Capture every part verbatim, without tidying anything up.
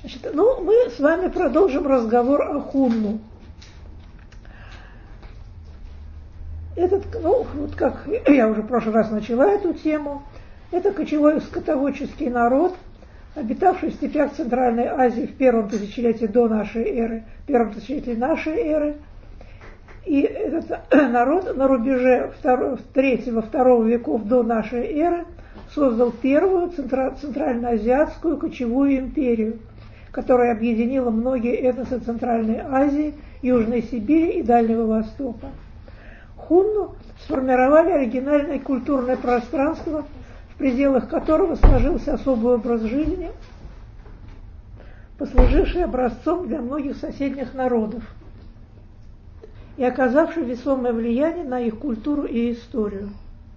Значит, ну, мы с вами продолжим разговор о Хунну. Этот, ну, вот как я уже в прошлый раз начала эту тему, это кочевой скотоводческий народ, обитавший в степях Центральной Азии в первом тысячелетии до нашей эры, первом тысячелетии нашей эры. И этот народ на рубеже третьего-второго веков до нашей эры создал первую центра, центральноазиатскую кочевую империю, которая объединила многие этносы Центральной Азии, Южной Сибири и Дальнего Востока. Хунну сформировали оригинальное культурное пространство, в пределах которого сложился особый образ жизни, послуживший образцом для многих соседних народов и оказавший весомое влияние на их культуру и историю.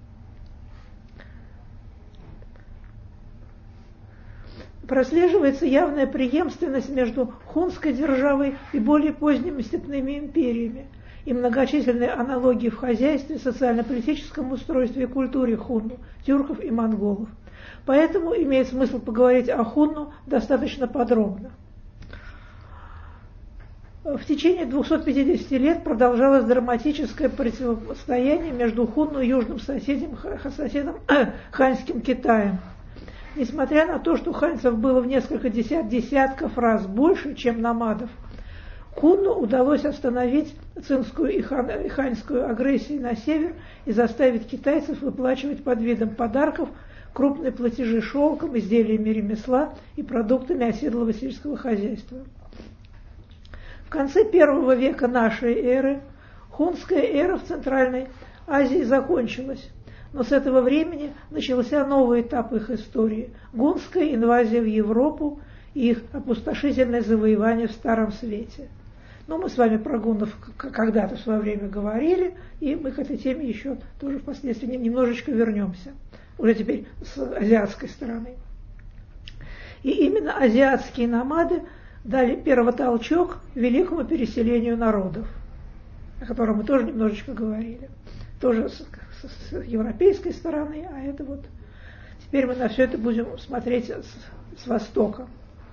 Прослеживается явная преемственность между хунской державой и более поздними степными империями и многочисленные аналогии в хозяйстве, социально-политическом устройстве и культуре хунну, тюрков и монголов. Поэтому имеет смысл поговорить о Хунну достаточно подробно. В течение двухсот пятидесяти лет продолжалось драматическое противостояние между Хунну и южным соседом, соседом ханьским Китаем. Несмотря на то, что ханьцев было в несколько десят, десятков раз больше, чем намадов, Хунну удалось остановить цинскую и, хан, и ханьскую агрессию на север и заставить китайцев выплачивать под видом подарков крупные платежи шелком, изделиями ремесла и продуктами оседлого сельского хозяйства. В конце первого века нашей эры хунская эра в Центральной Азии закончилась, но с этого времени начался новый этап их истории – гунская инвазия в Европу и их опустошительное завоевание в Старом Свете. Но мы с вами про гуннов когда-то в свое время говорили, и мы к этой теме еще тоже впоследствии немножечко вернемся, уже теперь с азиатской стороны. И именно азиатские намады дали первый толчок великому переселению народов, о котором мы тоже немножечко говорили, тоже с, с, с европейской стороны, а это вот теперь мы на все это будем смотреть с, с востока.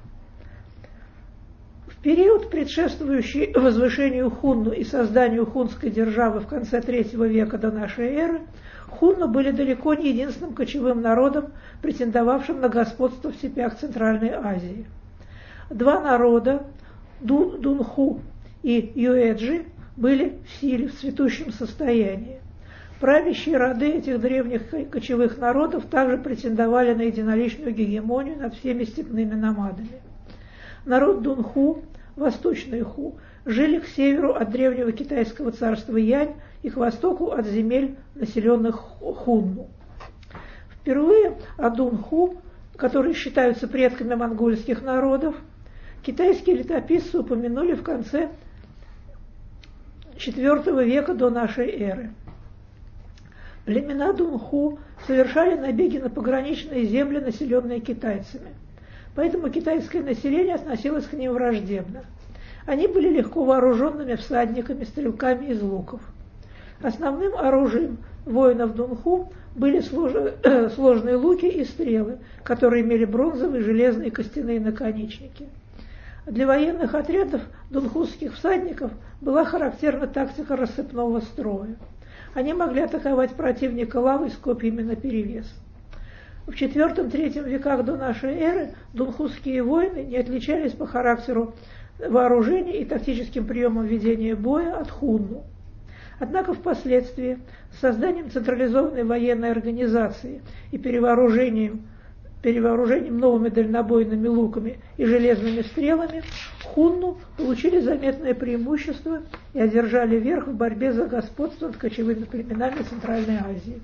В период, предшествующий возвышению Хунну и созданию хунской державы в конце третьего века до нашей эры, хунну были далеко не единственным кочевым народом, претендовавшим на господство в степях Центральной Азии. Два народа, Дунху и Юэджи, были в силе, в цветущем состоянии. Правящие роды этих древних кочевых народов также претендовали на единоличную гегемонию над всеми степными намадами. Народ Дунху, восточный Ху, жили к северу от древнего китайского царства Янь и к востоку от земель, населенных Хунну. Впервые о Дунху, которые считаются предками монгольских народов, китайские летописцы упомянули в конце четвёртого века до нашей эры. Племена Дунху совершали набеги на пограничные земли, населенные китайцами. Поэтому китайское население относилось к ним враждебно. Они были легко вооруженными всадниками, стрелками из луков. Основным оружием воинов Дунху были сложные луки и стрелы, которые имели бронзовые, железные и костяные наконечники. Для военных отрядов дунхузских всадников была характерна тактика рассыпного строя. Они могли атаковать противника лавой с копьями наперевес. В четвёртом-третьем веках до нашей эры дунхузские воины не отличались по характеру вооружения и тактическим приемам ведения боя от хунну. Однако впоследствии с созданием централизованной военной организации и перевооружением, перевооружением новыми дальнобойными луками и железными стрелами хунну получили заметное преимущество и одержали верх в борьбе за господство над кочевыми племенами Центральной Азии.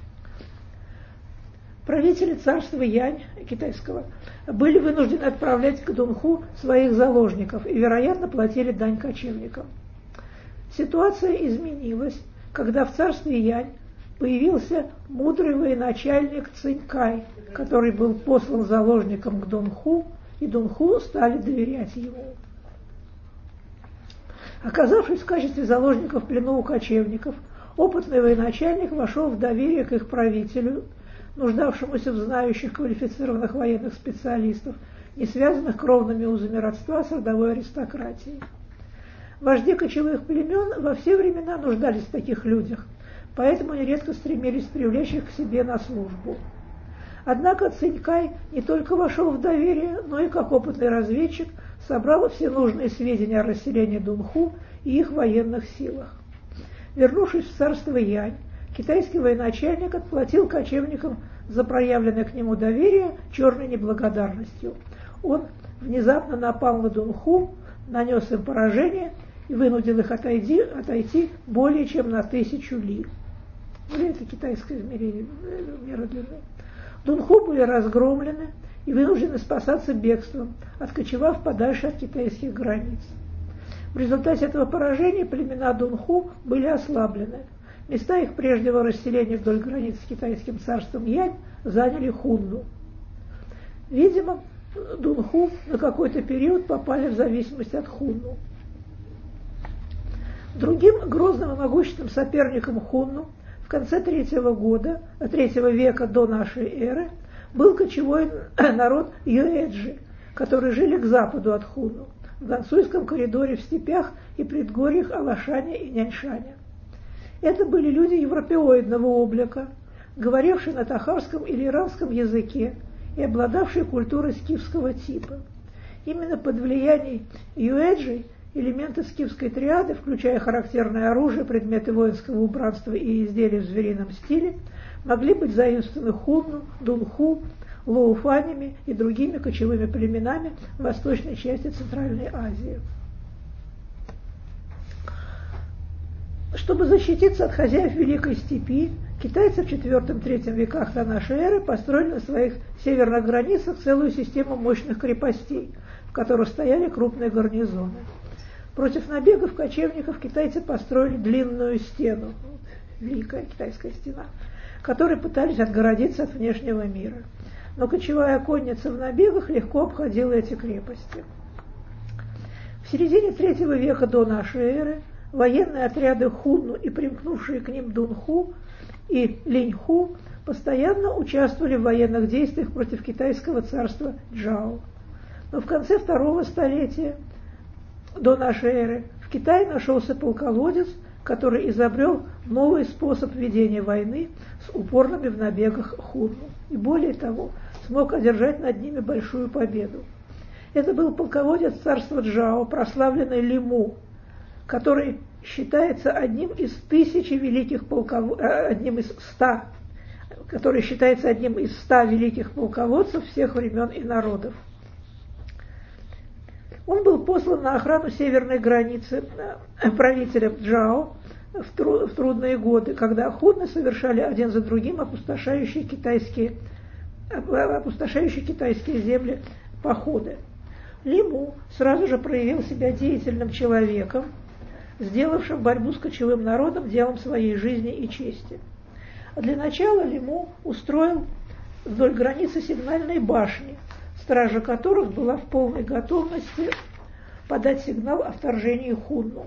Правители царства Янь, китайского, были вынуждены отправлять к Дунху своих заложников и, вероятно, платили дань кочевникам. Ситуация изменилась, когда в царстве Янь появился мудрый военачальник Цинькай, который был послан заложником к Дунху, и Дунху стали доверять ему. Оказавшись в качестве заложников в плену у кочевников, опытный военачальник вошел в доверие к их правителю, нуждавшемуся в знающих квалифицированных военных специалистов, не связанных кровными узами родства с родовой аристократией. Вожди кочевых племен во все времена нуждались в таких людях, поэтому нередко стремились привлечь их к себе на службу. Однако Цинькай не только вошел в доверие, но и как опытный разведчик собрал все нужные сведения о расселении Дунху и их военных силах. Вернувшись в царство Янь, китайский военачальник отплатил кочевникам за проявленное к нему доверие черной неблагодарностью. Он внезапно напал на Дунху, нанес им поражение и вынудил их отойти, отойти более чем на тысячу ли. Ли это китайское измерение мера длины. Дунху были разгромлены и вынуждены спасаться бегством, откочевав подальше от китайских границ. В результате этого поражения племена Дунху были ослаблены. Места их прежнего расселения вдоль границ с китайским царством Янь заняли хунну. Видимо, Дунху на какой-то период попали в зависимость от хунну. Другим грозным и могущественным соперником хунну в конце третьего года, третьего века до нашей эры был кочевой народ юэджи, которые жили к западу от хунну, в Гансуйском коридоре в степях и предгорьях Алашаня и Няньшаня. Это были люди европеоидного облика, говорившие на тахарском или иранском языке и обладавшие культурой скифского типа. Именно под влиянием юэджи элементы скифской триады, включая характерное оружие, предметы воинского убранства и изделия в зверином стиле, могли быть заимствованы хунну, дунху, лоуфанями и другими кочевыми племенами в восточной части Центральной Азии. Чтобы защититься от хозяев Великой Степи, китайцы в четвёртом-третьем веках до нашей эры построили на своих северных границах целую систему мощных крепостей, в которых стояли крупные гарнизоны. Против набегов кочевников китайцы построили длинную стену, Великая Китайская стена, которые пытались отгородиться от внешнего мира. Но кочевая конница в набегах легко обходила эти крепости. В середине третьего века до нашей эры военные отряды хунну и примкнувшие к ним дунху и линьху постоянно участвовали в военных действиях против китайского царства Джао. Но в конце второго столетия до нашей эры в Китае нашелся полководец, который изобрел новый способ ведения войны с упорными в набегах хунну. И более того, смог одержать над ними большую победу. Это был полководец царства Джао, прославленный Лиму, который считается одним из тысячи великих полководцев, одним из ста, который считается одним из ста великих полководцев всех времен и народов. Он был послан на охрану северной границы правителем Джао в, тру, в трудные годы, когда хунны совершали один за другим опустошающие китайские, опустошающие китайские земли походы. Лиму сразу же проявил себя деятельным человеком, сделавшим борьбу с кочевым народом делом своей жизни и чести. Для начала Лиму устроил вдоль границы сигнальные башни, стража которых была в полной готовности подать сигнал о вторжении хунну.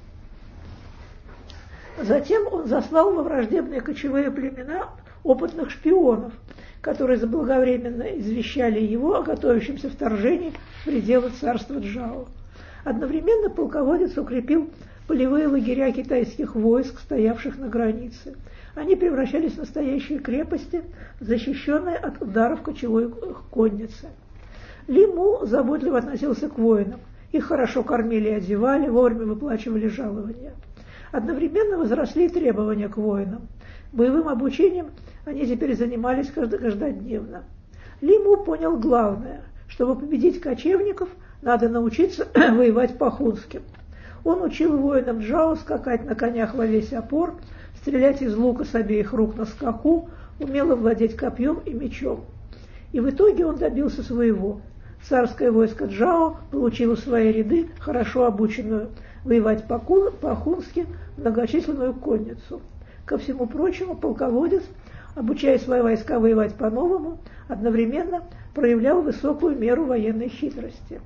Затем он заслал во враждебные кочевые племена опытных шпионов, которые заблаговременно извещали его о готовящемся вторжении в пределы царства Джао. Одновременно полководец укрепил полевые лагеря китайских войск, стоявших на границе. Они превращались в настоящие крепости, защищенные от ударов кочевой конницы. Лиму заботливо относился к воинам. Их хорошо кормили и одевали, вовремя выплачивали жалования. Одновременно возросли требования к воинам. Боевым обучением они теперь занимались каждодневно. Лиму понял главное: чтобы победить кочевников, надо научиться воевать по-хунски. Он учил воинам Джао скакать на конях во весь опор, стрелять из лука с обеих рук на скаку, умело владеть копьем и мечом. И в итоге он добился своего. Царское войско Джао получило в свои ряды хорошо обученную воевать по-хунски многочисленную конницу. Ко всему прочему, полководец, обучая свои войска воевать по-новому, одновременно проявлял высокую меру военной хитрости.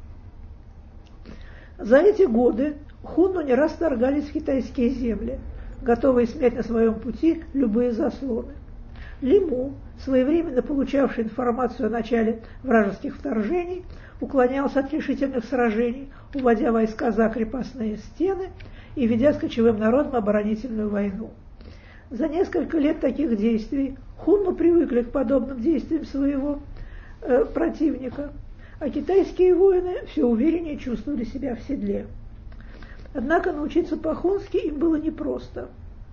За эти годы хунну не раз вторгались в китайские земли, готовые смять на своем пути любые заслоны. Лиму, своевременно получавший информацию о начале вражеских вторжений, уклонялся от решительных сражений, уводя войска за крепостные стены и ведя с кочевым народом оборонительную войну. За несколько лет таких действий хунну привыкли к подобным действиям своего э, противника, а китайские воины все увереннее чувствовали себя в седле. Однако научиться по-хунски им было непросто.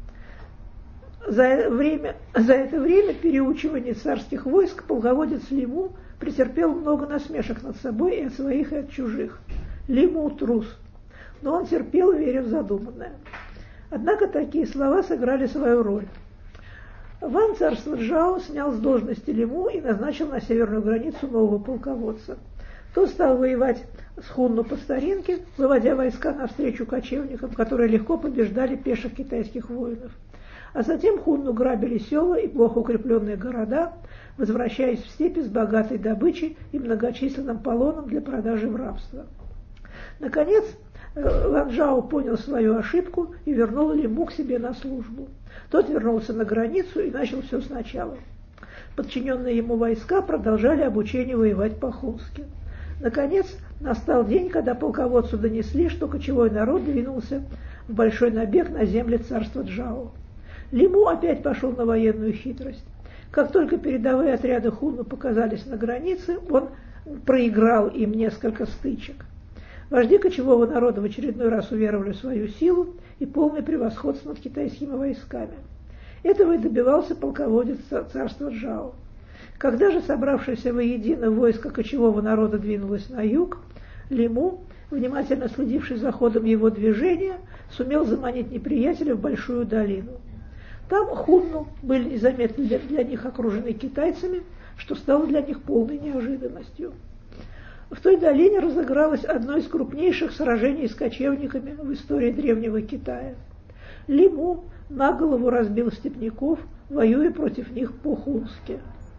За, время, за это время переучивания царских войск полководец Лиму претерпел много насмешек над собой и от своих, и от чужих. Лиму трус, но он терпел, веря в задуманное. Однако такие слова сыграли свою роль. Ван царства Джао снял с должности Лиму и назначил на северную границу нового полководца. Тот стал воевать с хунну по старинке, выводя войска навстречу кочевникам, которые легко побеждали пеших китайских воинов. А затем хунну грабили села и плохо укрепленные города, возвращаясь в степи с богатой добычей и многочисленным полоном для продажи в рабство. Наконец, Ван Джао понял свою ошибку и вернул Лиму к себе на службу. Тот вернулся на границу и начал все сначала. Подчиненные ему войска продолжали обучение воевать по-хунски. Наконец, настал день, когда полководцу донесли, что кочевой народ двинулся в большой набег на земли царства Джао. Лиму опять пошел на военную хитрость. Как только передовые отряды хунну показались на границе, он проиграл им несколько стычек. Вожди кочевого народа в очередной раз уверовали в свою силу и полное превосходство над китайскими войсками. Этого и добивался полководец царства Джао. Когда же собравшееся воедино войско кочевого народа двинулось на юг, Лиму, внимательно следивший за ходом его движения, сумел заманить неприятеля в большую долину. Там хунну были незаметно для, для них окружены китайцами, что стало для них полной неожиданностью. В той долине разыгралось одно из крупнейших сражений с кочевниками в истории древнего Китая. Лиму на голову разбил степняков, воюя против них по-хунски.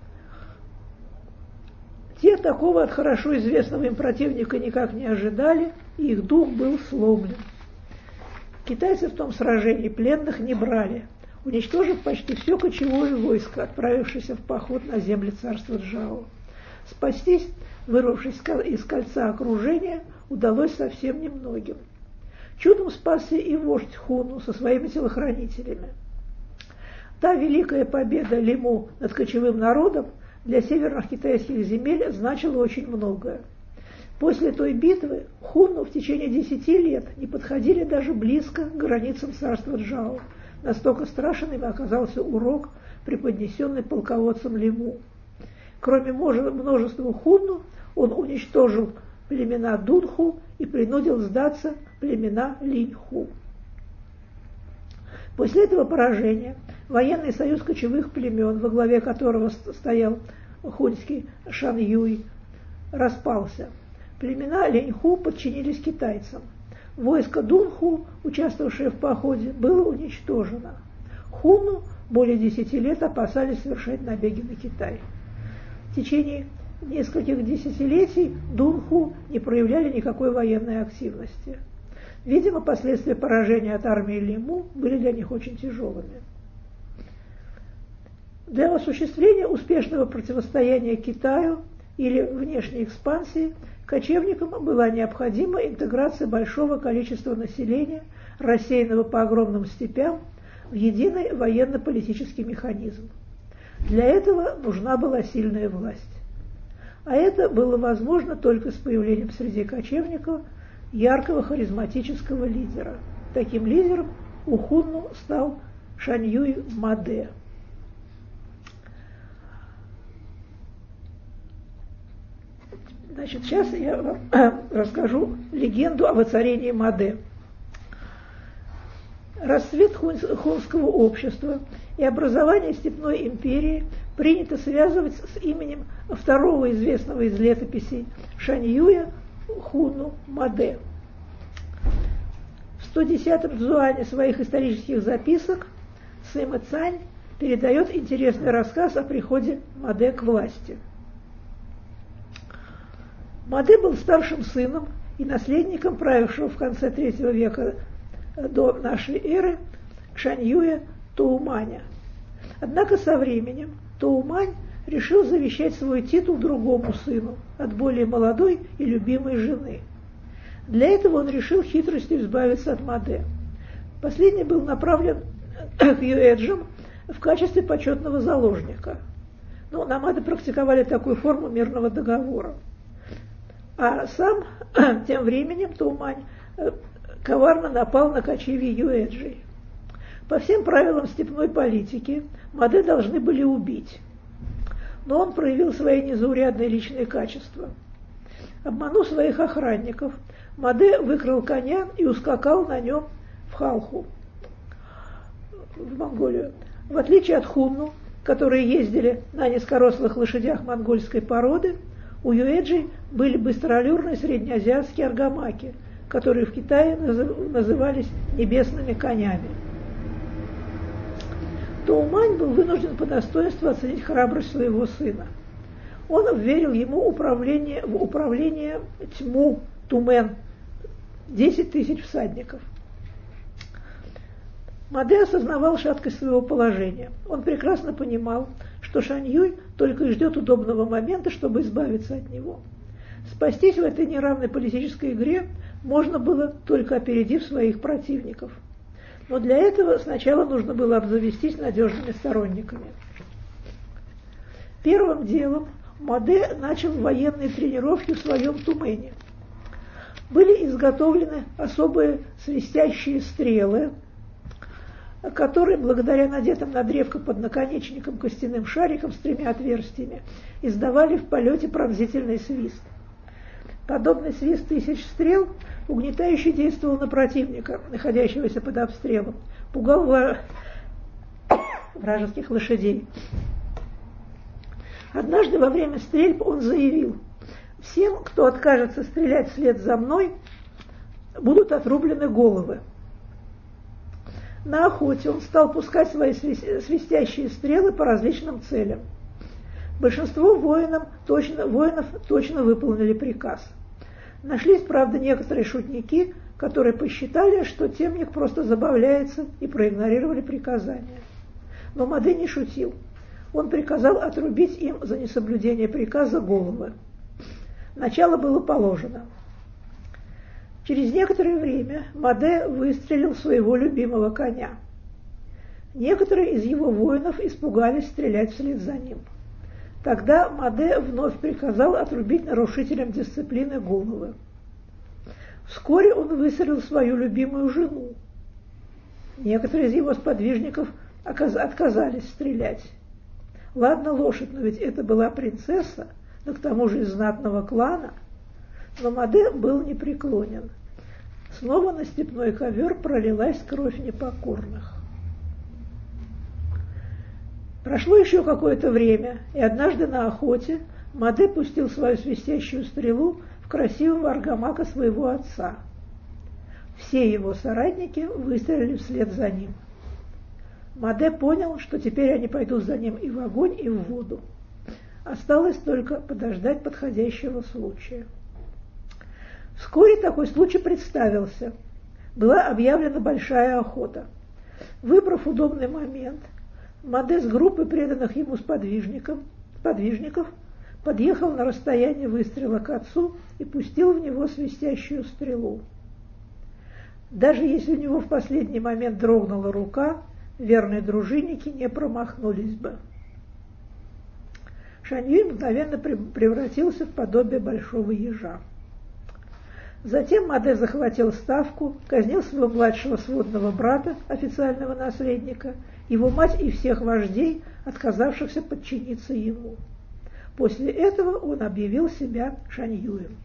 Те такого от хорошо известного им противника никак не ожидали, и их дух был сломлен. Китайцы в том сражении пленных не брали, уничтожив почти все кочевое войско, отправившееся в поход на земли царства Джао. Спастись, вырвавшись из кольца окружения, удалось совсем немногим. Чудом спасся и вождь хунну со своими телохранителями. Та великая победа Лиму над кочевым народом для северных китайских земель значила очень многое. После той битвы хунну в течение десяти лет не подходили даже близко к границам царства Джао. Настолько страшен им оказался урок, преподнесенный полководцем Лиму. Кроме множества хунну, он уничтожил племена Дунху и принудил сдаться племена Линьху. После этого поражения военный союз кочевых племен, во главе которого стоял хуньский Шан Юй, распался. Племена Линьху подчинились китайцам. Войско Дунху, участвовавшее в походе, было уничтожено. Хунну более десяти лет опасались совершать набеги на Китай. В течение нескольких десятилетий Дунху не проявляли никакой военной активности. Видимо, последствия поражения от армии Лиму были для них очень тяжелыми. Для осуществления успешного противостояния Китаю или внешней экспансии кочевникам была необходима интеграция большого количества населения, рассеянного по огромным степям, в единый военно-политический механизм. Для этого нужна была сильная власть. А это было возможно только с появлением среди кочевников яркого харизматического лидера. Таким лидером у хунну стал Шаньюй Маде. Значит, сейчас я вам расскажу легенду о воцарении Маде. Расцвет хунского общества и образование степной империи принято связывать с именем второго известного из летописей Шаньюя хунну Маде. В сто десятом дзуане своих исторических записок Сыма Цань передает интересный рассказ о приходе Маде к власти. Маде был старшим сыном и наследником правившего в конце третьего века до нашей эры Шаньюя Тоуманя. Однако со временем Тоумань решил завещать свой титул другому сыну от более молодой и любимой жены. Для этого он решил хитростью избавиться от Маде. Последний был направлен к Юэджам в качестве почетного заложника. Но намады практиковали такую форму мирного договора. А сам тем временем Тоумань коварно напал на кочевье Юэджей. По всем правилам степной политики Маде должны были убить. Но он проявил свои незаурядные личные качества. Обманув своих охранников, Маде выкрал коня и ускакал на нем в Халху, в Монголию. В отличие от хунну, которые ездили на низкорослых лошадях монгольской породы, у юэджи были быстролюрные среднеазиатские аргамаки, которые в Китае назывались небесными конями. Тоумань был вынужден по достоинству оценить храбрость своего сына. Он вверил ему управление, в управление тьму Тумен, десять тысяч всадников. Маде осознавал шаткость своего положения. Он прекрасно понимал, что Шань Юй только и ждет удобного момента, чтобы избавиться от него. Спастись в этой неравной политической игре можно было, только опередив своих противников. Но для этого сначала нужно было обзавестись надежными сторонниками. Первым делом Маде начал военные тренировки в своем Тумене. Были изготовлены особые свистящие стрелы, которые, благодаря надетым на древко под наконечником костяным шарикам с тремя отверстиями, издавали в полете пронзительный свист. Подобный свист тысяч стрел угнетающе действовал на противника, находящегося под обстрелом, пугал вражеских лошадей. Однажды во время стрельб он заявил: «Всем, кто откажется стрелять вслед за мной, будут отрублены головы». На охоте он стал пускать свои свистящие стрелы по различным целям. Большинство воинов точно, воинов точно выполнили приказ. Нашлись, правда, некоторые шутники, которые посчитали, что темник просто забавляется, и проигнорировали приказания. Но Маде не шутил. Он приказал отрубить им за несоблюдение приказа головы. Начало было положено. Через некоторое время Маде выстрелил своего любимого коня. Некоторые из его воинов испугались стрелять вслед за ним. Тогда Маде вновь приказал отрубить нарушителям дисциплины головы. Вскоре он выстрелил свою любимую жену. Некоторые из его сподвижников отказались стрелять. Ладно, лошадь, но ведь это была принцесса, да к тому же из знатного клана. Но Маде был непреклонен. Снова на степной ковер пролилась кровь непокорных. Прошло еще какое-то время, и однажды на охоте Маде пустил свою свистящую стрелу в красивого аргамака своего отца. Все его соратники выстрелили вслед за ним. Маде понял, что теперь они пойдут за ним и в огонь, и в воду. Осталось только подождать подходящего случая. Вскоре такой случай представился. Была объявлена большая охота. Выбрав удобный момент, Маде с группой преданных ему сподвижников, сподвижников подъехал на расстояние выстрела к отцу и пустил в него свистящую стрелу. Даже если у него в последний момент дрогнула рука, верные дружинники не промахнулись бы. Шань Юй мгновенно превратился в подобие большого ежа. Затем Маде захватил ставку, казнил своего младшего сводного брата, официального наследника, его мать и всех вождей, отказавшихся подчиниться ему. После этого он объявил себя Шань Юем.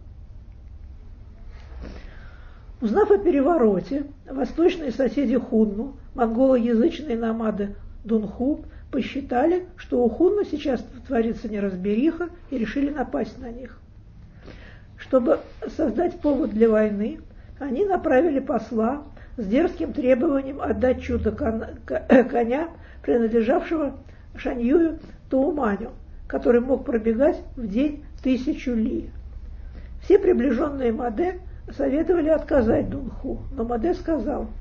Узнав о перевороте, восточные соседи хунну, монголоязычные намады Дунху, посчитали, что у хунну сейчас творится неразбериха, и решили напасть на них. Чтобы создать повод для войны, они направили посла с дерзким требованием отдать чудо коня, принадлежавшего Шань Юю Тоуманю, который мог пробегать в день тысячу ли. Все приближенные Маде советовали отказать Дунху, но Маде сказал: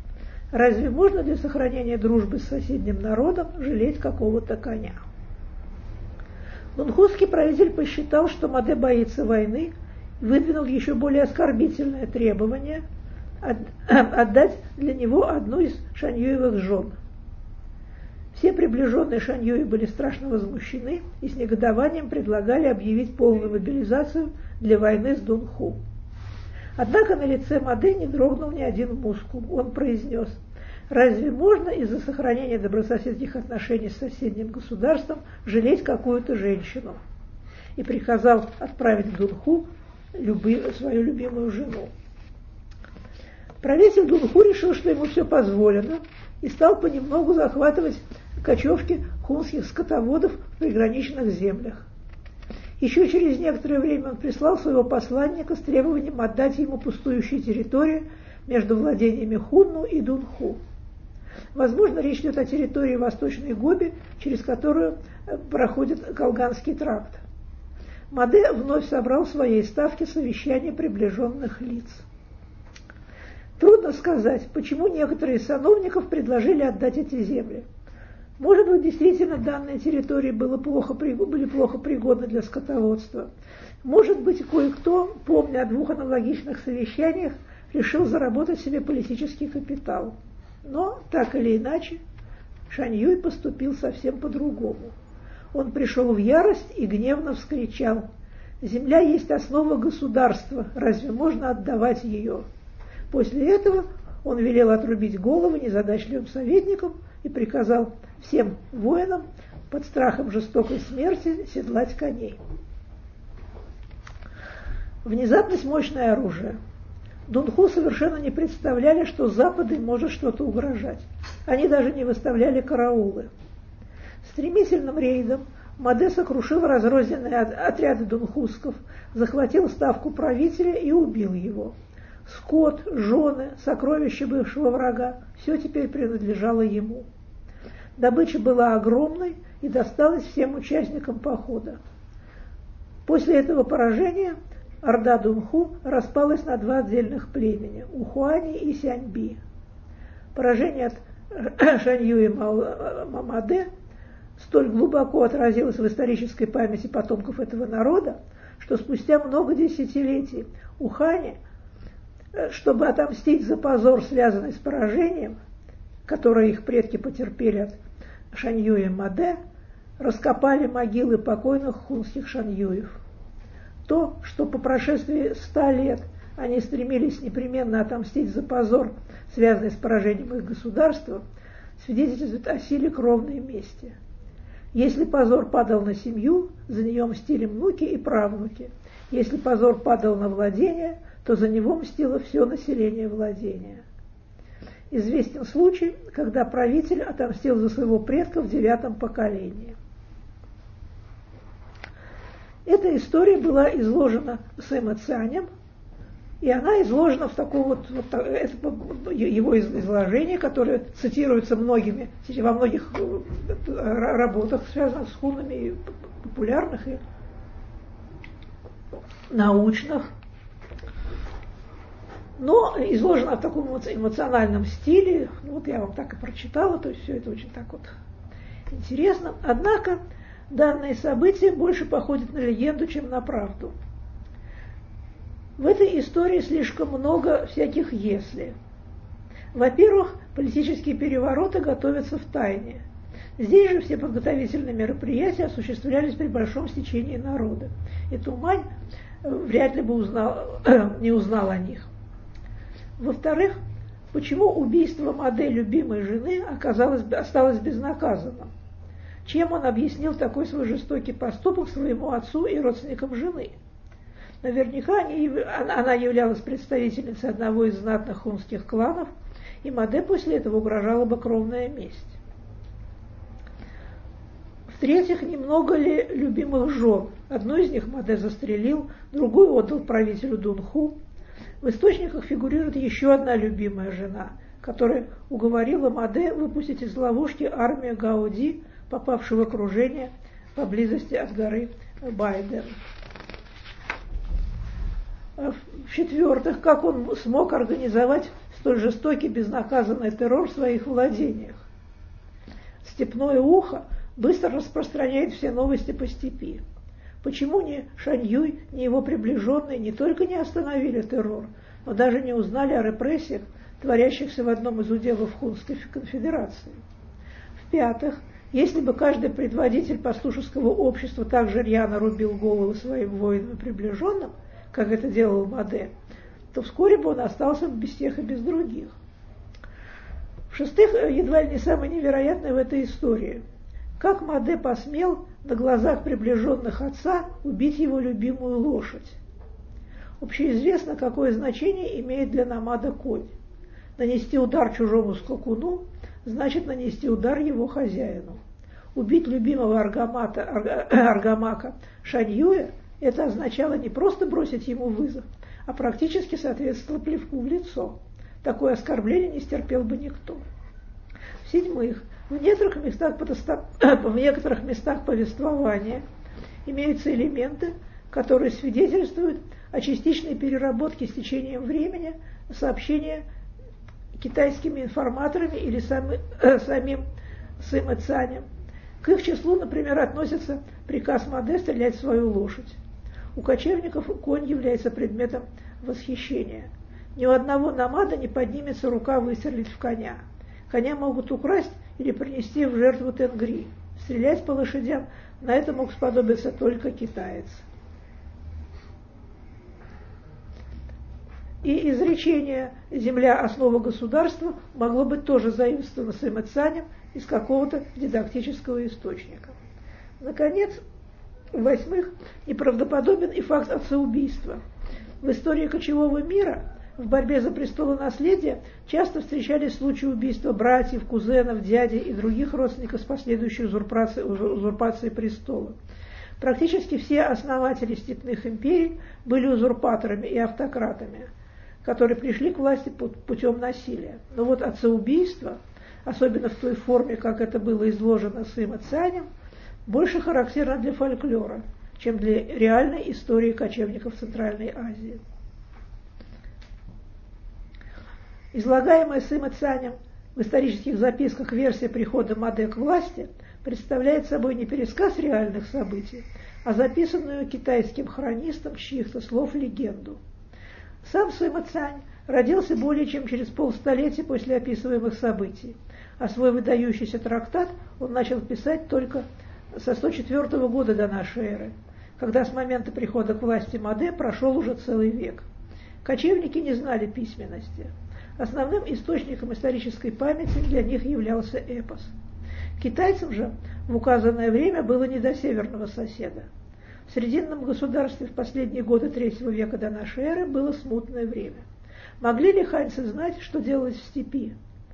Разве можно для сохранения дружбы с соседним народом жалеть какого-то коня? Дунхузский правитель посчитал, что Маде боится войны, и выдвинул еще более оскорбительное требование отдать для него одну из Шаньюевых жен. Все приближенные Шаньюи были страшно возмущены и с негодованием предлагали объявить полную мобилизацию для войны с Дунху. Однако на лице Маде не дрогнул ни один мускул. Он произнес: «Разве можно из-за сохранения добрососедских отношений с соседним государством жалеть какую-то женщину?» И приказал отправить в Дунху люби, свою любимую жену. Правитель Дунху решил, что ему все позволено, и стал понемногу захватывать кочевки хунских скотоводов в приграничных землях. Еще через некоторое время он прислал своего посланника с требованием отдать ему пустующие территории между владениями Хунну и Дунху. Возможно, речь идет о территории Восточной Гоби, через которую проходит Колганский тракт. Маде вновь собрал в своей ставке совещание приближенных лиц. Трудно сказать, почему некоторые из сановников предложили отдать эти земли. Может быть, действительно данные территории было плохо, были плохо пригодны для скотоводства. Может быть, кое-кто, помня о двух аналогичных совещаниях, решил заработать себе политический капитал. Но, так или иначе, Шаньюй поступил совсем по-другому. Он пришел в ярость и гневно вскричал: «Земля есть основа государства, разве можно отдавать ее?» После этого он велел отрубить головы незадачливым советникам и приказал всем воинам под страхом жестокой смерти седлать коней. Внезапность — мощное оружие. Дунху совершенно не представляли, что с Запада им может что-то угрожать. Они даже не выставляли караулы. Стремительным рейдом Маде сокрушил разрозненные отряды дунхусков, захватил ставку правителя и убил его. Скот, жены, сокровища бывшего врага – все теперь принадлежало ему. Добыча была огромной и досталась всем участникам похода. После этого поражения орда Дунху распалась на два отдельных племени – Ухуани и Сяньби. Поражение от Шаньюи Маде столь глубоко отразилось в исторической памяти потомков этого народа, что спустя много десятилетий Ухани, чтобы отомстить за позор, связанный с поражением, которое их предки потерпели от Шаньюи Маде, раскопали могилы покойных хунских шаньюев. То, что по прошествии ста лет они стремились непременно отомстить за позор, связанный с поражением их государства, свидетельствует о силе кровной мести. Если позор падал на семью, за нее мстили внуки и правнуки. Если позор падал на владение, то за него мстило все население владения. Известен случай, когда правитель отомстил за своего предка в девятом поколении. Эта история была изложена Сыма Цянем, и она изложена в таком вот, вот это его изложение, которое цитируется многими, во многих работах, связанных с хунами, популярных и научных. Но изложено в таком эмоциональном стиле. Вот я вам так и прочитала, то есть все это очень так вот интересно. Однако данные события больше походят на легенду, чем на правду. В этой истории слишком много всяких «если». Во-первых, политические перевороты готовятся в тайне. Здесь же все подготовительные мероприятия осуществлялись при большом стечении народа. И Тумань вряд ли бы узнал, не узнал о них. Во-вторых, почему убийство Маде, любимой жены, оказалось, осталось безнаказанным? Чем он объяснил такой свой жестокий поступок своему отцу и родственникам жены? Наверняка они, она являлась представительницей одного из знатных хунских кланов, и Маде после этого угрожала бы кровная месть. В-третьих, немного ли любимых жен? Одну из них Маде застрелил, другую отдал правителю Дунху. В источниках фигурирует еще одна любимая жена, которая уговорила Маде выпустить из ловушки армию Гаоди, попавшую в окружение поблизости от горы Байден. В-четвертых, как он смог организовать столь жестокий безнаказанный террор в своих владениях? Степное ухо быстро распространяет все новости по степи. Почему ни Шань Юй, ни его приближенные не только не остановили террор, но даже не узнали о репрессиях, творящихся в одном из уделов Хунской конфедерации? В-пятых, если бы каждый предводитель пастушеского общества так же рьяно рубил головы своим воинам и приближенным, как это делал Маде, то вскоре бы он остался без тех и без других. В-шестых, едва ли не самое невероятное в этой истории. Как Маде посмел на глазах приближенных отца убить его любимую лошадь? Общеизвестно, какое значение имеет для намада конь. Нанести удар чужому скакуну значит нанести удар его хозяину. Убить любимого аргамата, арга, аргамака Шань Юя – это означало не просто бросить ему вызов, а практически соответствовало плевку в лицо. Такое оскорбление не стерпел бы никто. В-седьмых, в некоторых местах, в некоторых местах повествования имеются элементы, которые свидетельствуют о частичной переработке с течением времени сообщения китайскими информаторами или сами, э, самим Сыма Цанем. К их числу, например, относится приказ Маде стрелять в свою лошадь. У кочевников конь является предметом восхищения. Ни у одного намада не поднимется рука выстрелить в коня. Коня могут украсть или принести в жертву тенгри. Стрелять по лошадям на это мог сподобиться только китаец. И изречение «земля – основа государства» могло быть тоже заимствовано Сыма Цанем из какого-то дидактического источника. Наконец, в-восьмых, неправдоподобен и факт отцеубийства. В истории кочевого мира в борьбе за престолонаследие часто встречались случаи убийства братьев, кузенов, дядей и других родственников с последующей узурпацией, узурпацией престола. Практически все основатели степных империй были узурпаторами и автократами, которые пришли к власти путем насилия. Но вот отцеубийство, особенно в той форме, как это было изложено Сыма Цанем, больше характерно для фольклора, чем для реальной истории кочевников Центральной Азии. Излагаемая Сыма Цанем в исторических записках версия прихода Маде к власти представляет собой не пересказ реальных событий, а записанную китайским хронистом чьих-то слов легенду. Сам Сыма Цань родился более чем через полстолетия после описываемых событий, а свой выдающийся трактат он начал писать только со сто четвёртого года до нашей эры, когда с момента прихода к власти Маде прошел уже целый век. Кочевники не знали письменности. Основным источником исторической памяти для них являлся эпос. Китайцам же в указанное время было не до северного соседа. В Срединном государстве в последние годы третьего века до нашей эры было смутное время. Могли ли ханьцы знать, что делалось в степи?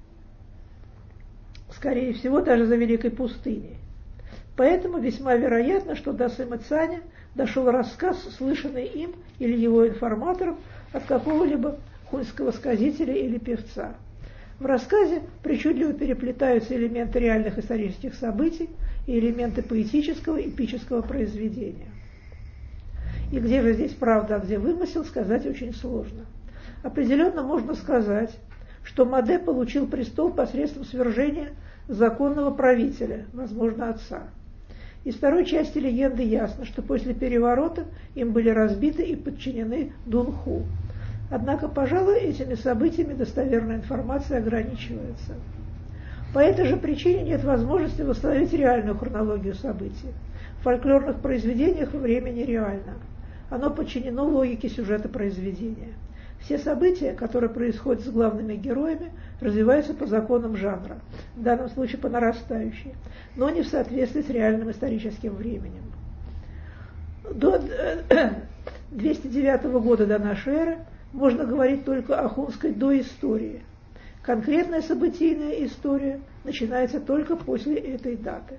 Скорее всего, даже за Великой пустыней. Поэтому весьма вероятно, что до Сыма Цаня дошел рассказ, слышанный им или его информатором от какого-либо хуньского сказителя или певца. В рассказе причудливо переплетаются элементы реальных исторических событий и элементы поэтического и эпического произведения. И где же здесь правда, а где вымысел, сказать очень сложно. Определенно можно сказать, что Маде получил престол посредством свержения законного правителя, возможно, отца. Из второй части легенды ясно, что после переворота им были разбиты и подчинены Дунху. Однако, пожалуй, этими событиями достоверная информация ограничивается. По этой же причине нет возможности восстановить реальную хронологию событий. В фольклорных произведениях время нереально. Оно подчинено логике сюжета произведения. Все события, которые происходят с главными героями, развиваются по законам жанра, в данном случае по нарастающей, но не в соответствии с реальным историческим временем. До двести девятого года до нашей эры можно говорить только о хунской доистории. Конкретная событийная история начинается только после этой даты.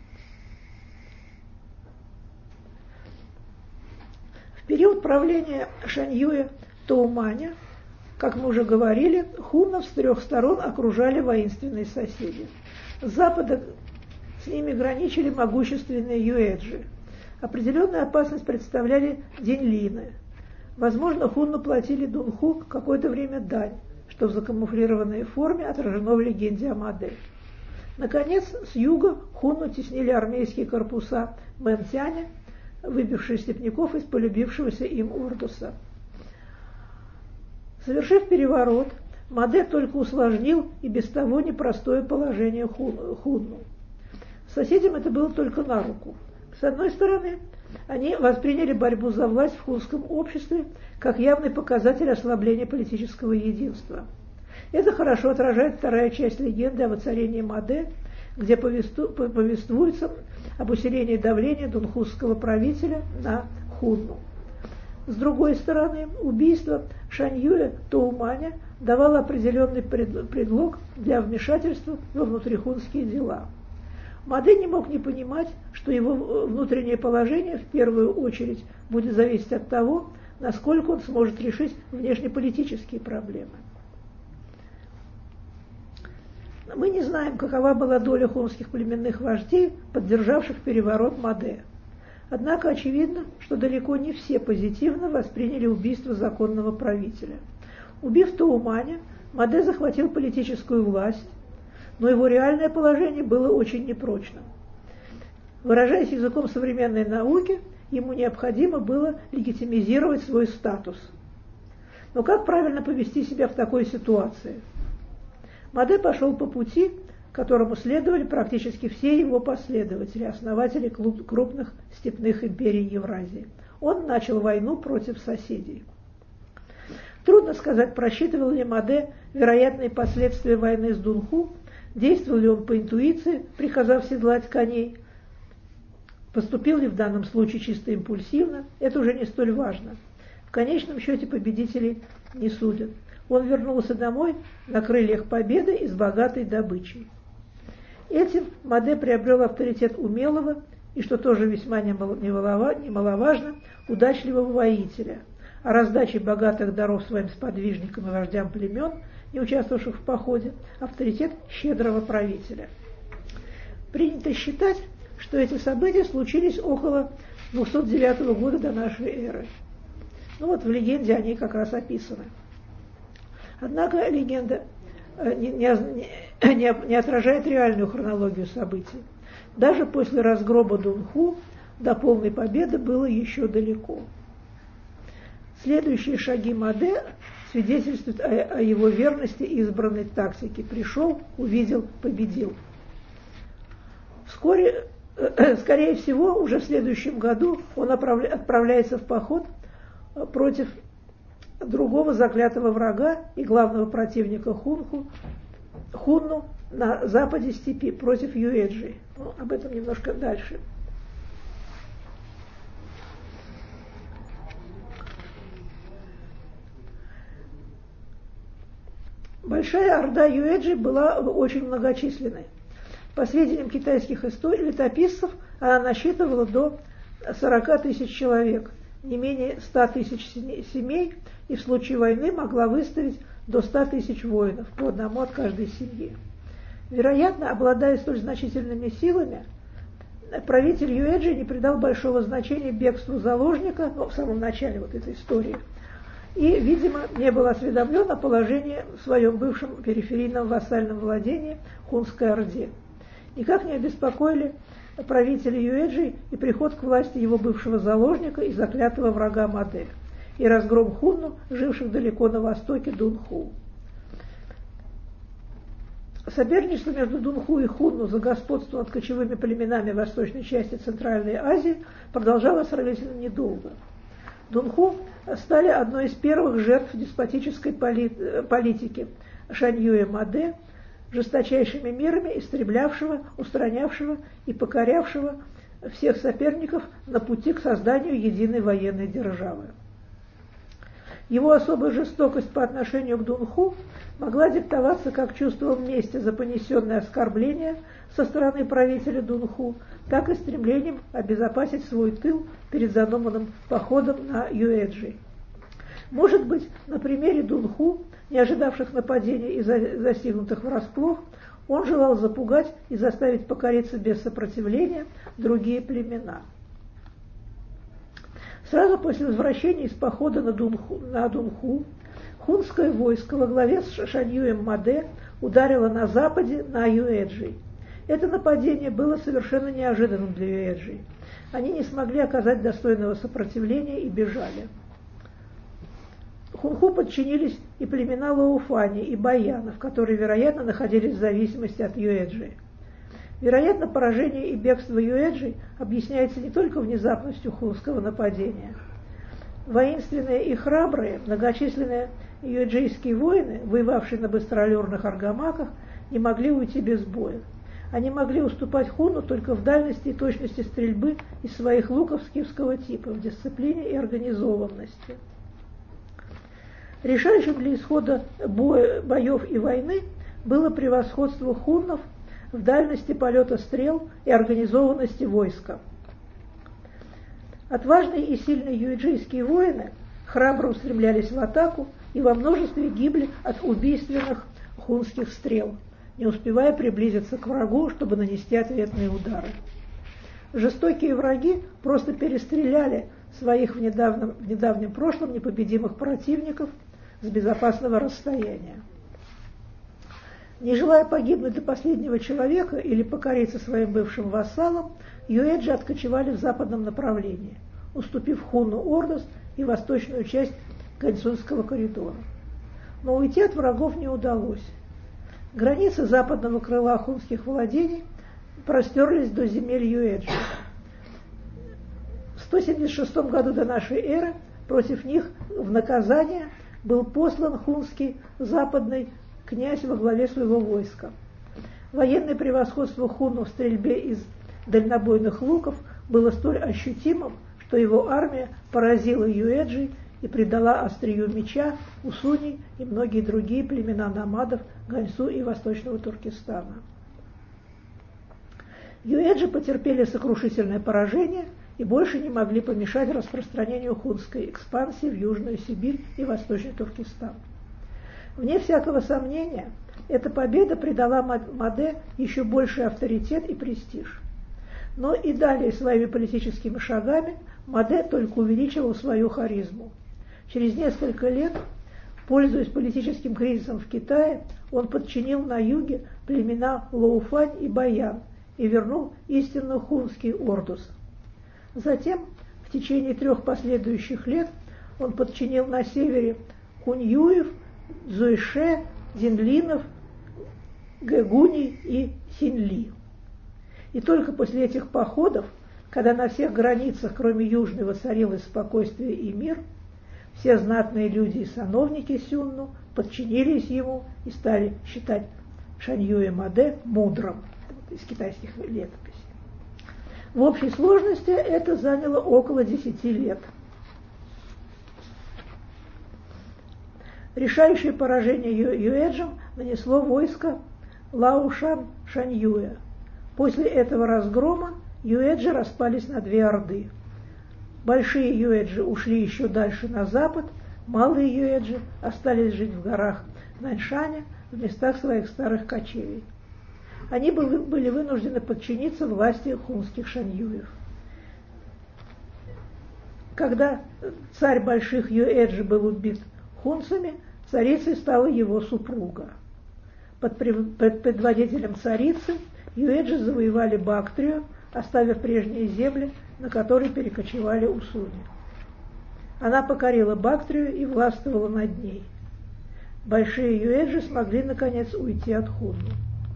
В период правления Шань Юя Тоуманя, как мы уже говорили, хуннов с трех сторон окружали воинственные соседи. С запада с ними граничили могущественные юэджи. Определенную опасность представляли деньлины. Возможно, хунны платили Дунху какое-то время дань, что в закамуфлированной форме отражено в легенде о Маде. Наконец, с юга хунну теснили армейские корпуса Мэнтяня, выбившие степняков из полюбившегося им Ордуса. Совершив переворот, Маде только усложнил и без того непростое положение хунну. Соседям это было только на руку. С одной стороны, они восприняли борьбу за власть в хунском обществе как явный показатель ослабления политического единства. Это хорошо отражает вторая часть легенды о воцарении Маде, где повеству, повествуется об усилении давления дунхузского правителя на хунну. С другой стороны, убийство Шаньюя Тоуманя давало определенный предлог для вмешательства во внутрихунские дела. Маде не мог не понимать, что его внутреннее положение в первую очередь будет зависеть от того, насколько он сможет решить внешнеполитические проблемы. Мы не знаем, какова была доля хунских племенных вождей, поддержавших переворот Маде. Однако очевидно, что далеко не все позитивно восприняли убийство законного правителя. Убив Тоуманя, Маде захватил политическую власть, но его реальное положение было очень непрочным. Выражаясь языком современной науки, ему необходимо было легитимизировать свой статус. Но как правильно повести себя в такой ситуации? Маде пошел по пути, которому следовали практически все его последователи, основатели крупных степных империй Евразии. Он начал войну против соседей. Трудно сказать, просчитывал ли Маде вероятные последствия войны с Дунху, действовал ли он по интуиции, приказав седлать коней, поступил ли в данном случае чисто импульсивно, это уже не столь важно. В конечном счете победителей не судят. Он вернулся домой на крыльях победы и с богатой добычей. Этим Маде приобрел авторитет умелого и, что тоже весьма немаловажно, удачливого воителя, а раздачей богатых даров своим сподвижникам и вождям племен, не участвовавших в походе, авторитет щедрого правителя. Принято считать, что эти события случились около двухсот девятого года до нашей эры. Ну вот в легенде они как раз описаны. Однако легенда не, не, не, не отражает реальную хронологию событий. Даже после разгрома Дунху до полной победы было еще далеко. Следующие шаги Маде свидетельствуют о, о его верности и избранной тактике. Пришел, увидел, победил. Вскоре, э, скорее всего, уже в следующем году он отправля, отправляется в поход против другого заклятого врага и главного противника Хунху, Хунну на западе степи, против Юэджи. Ну, об этом немножко дальше. Большая орда Юэджи была очень многочисленной. По сведениям китайских историй, летописцев, она насчитывала до сорока тысяч человек, не менее ста тысяч семей, и в случае войны могла выставить до ста тысяч воинов, по одному от каждой семьи. Вероятно, обладая столь значительными силами, правитель Юэджи не придал большого значения бегству заложника, ну, в самом начале вот этой истории, и, видимо, не был осведомлен о положении в своем бывшем периферийном вассальном владении Хунской Орде. Никак не обеспокоили правителя Юэджи и приход к власти его бывшего заложника и заклятого врага Маде, и разгром хунну, живших далеко на востоке Дунху. Соперничество между Дунху и Хунну за господство над кочевыми племенами восточной части Центральной Азии продолжалось сравнительно недолго. Дунху стали одной из первых жертв деспотической политики Шаньюя Маде, жесточайшими мерами истреблявшего, устранявшего и покорявшего всех соперников на пути к созданию единой военной державы. Его особая жестокость по отношению к Дунху могла диктоваться как чувством мести за понесенное оскорбление со стороны правителя Дунху, так и стремлением обезопасить свой тыл перед задуманным походом на Юэджи. Может быть, на примере Дунху, не ожидавших нападения и застигнутых врасплох, он желал запугать и заставить покориться без сопротивления другие племена. Сразу после возвращения из похода на Дунху, на Дунху Хунское войско во главе с Шаньюем Маде ударило на западе на юэджи. Это нападение было совершенно неожиданным для юэджи. Они не смогли оказать достойного сопротивления и бежали. Хунху подчинились и племена Лауфани и Баянов, которые, вероятно, находились в зависимости от юэджи. Вероятно, поражение и бегство юэджи объясняется не только внезапностью хунского нападения. Воинственные и храбрые, многочисленные юэджийские воины, воевавшие на быстролерных аргамаках, не могли уйти без боя. Они могли уступать хуну только в дальности и точности стрельбы из своих луков скифского типа, в дисциплине и организованности. Решающим для исхода боя, боев и войны было превосходство хуннов в дальности полета стрел и организованности войска. Отважные и сильные юэджийские воины храбро устремлялись в атаку и во множестве гибли от убийственных хунских стрел, не успевая приблизиться к врагу, чтобы нанести ответные удары. Жестокие враги просто перестреляли своих в недавнем, в недавнем прошлом непобедимых противников с безопасного расстояния. Не желая погибнуть до последнего человека или покориться своим бывшим вассалам, юэджи откочевали в западном направлении, уступив хуну Ордос и восточную часть Ганьсунского коридора. Но уйти от врагов не удалось. Границы западного крыла хунских владений простерлись до земель юэджи. В сто семьдесят шестом году до нашей эры против них в наказание был послан хунский западный князь во главе своего войска. Военное превосходство хуну в стрельбе из дальнобойных луков было столь ощутимым, что его армия поразила юэджи и предала острию меча Усуни и многие другие племена номадов Ганьсу и Восточного Туркестана. Юэджи потерпели сокрушительное поражение и больше не могли помешать распространению хунской экспансии в Южную Сибирь и Восточный Туркестан. Вне всякого сомнения, эта победа придала Маде еще больший авторитет и престиж. Но и далее своими политическими шагами Маде только увеличивал свою харизму. Через несколько лет, пользуясь политическим кризисом в Китае, он подчинил на юге племена Лауфань и Баян и вернул истинно хунский ордус. Затем, в течение трех последующих лет, он подчинил на севере хуньюев, Цзуйше, Зинлинов, Гэгуней и Синьли. И только после этих походов, когда на всех границах, кроме южной, воцарилось спокойствие и мир, все знатные люди и сановники Сюнну подчинились ему и стали считать Шаньюя Маде мудрым, из китайских летописей. В общей сложности это заняло около десяти лет. Решающее поражение юэджам нанесло войско Лаушан Шаньюя. После этого разгрома юэджи распались на две орды. Большие юэджи ушли еще дальше на запад, малые юэджи остались жить в горах Наньшаня, в местах своих старых кочевий. Они были вынуждены подчиниться власти хунских шаньюев. Когда царь больших юэджи был убит хунцами, царицей стала его супруга. Под предводителем царицы юэджи завоевали Бактрию, оставив прежние земли, на которые перекочевали Усуни. Она покорила Бактрию и властвовала над ней. Большие юэджи смогли, наконец, уйти от хунну.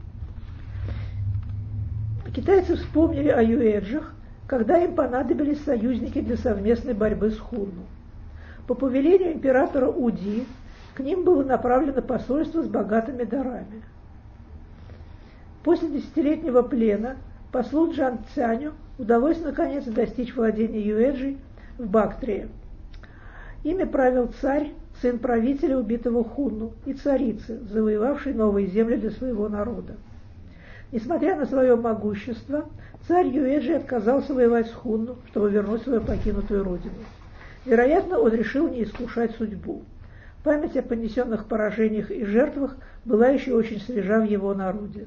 Китайцы вспомнили о юэджах, когда им понадобились союзники для совместной борьбы с хунну. По повелению императора Уди к ним было направлено посольство с богатыми дарами. После десятилетнего плена послу Джан Цяню удалось наконец достичь владения юэджей в Бактрии. Ими правил царь, сын правителя убитого хунну, и царицы, завоевавшей новые земли для своего народа. Несмотря на свое могущество, царь юэджи отказался воевать с хунну, чтобы вернуть свою покинутую родину. Вероятно, он решил не искушать судьбу. Память о понесенных поражениях и жертвах была еще очень свежа в его народе.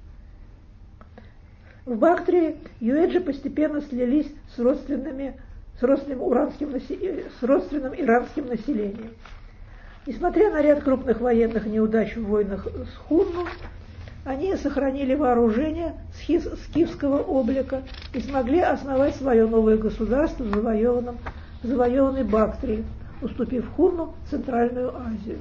В Бактрии юэджи постепенно слились с родственными с родственным, уранским, с родственным иранским населением. Несмотря на ряд крупных военных неудач в войнах с Хунну, они сохранили вооружение скифского облика и смогли основать свое новое государство в, завоеванном, в завоеванной Бактрии, уступив Хунну Центральную Азию.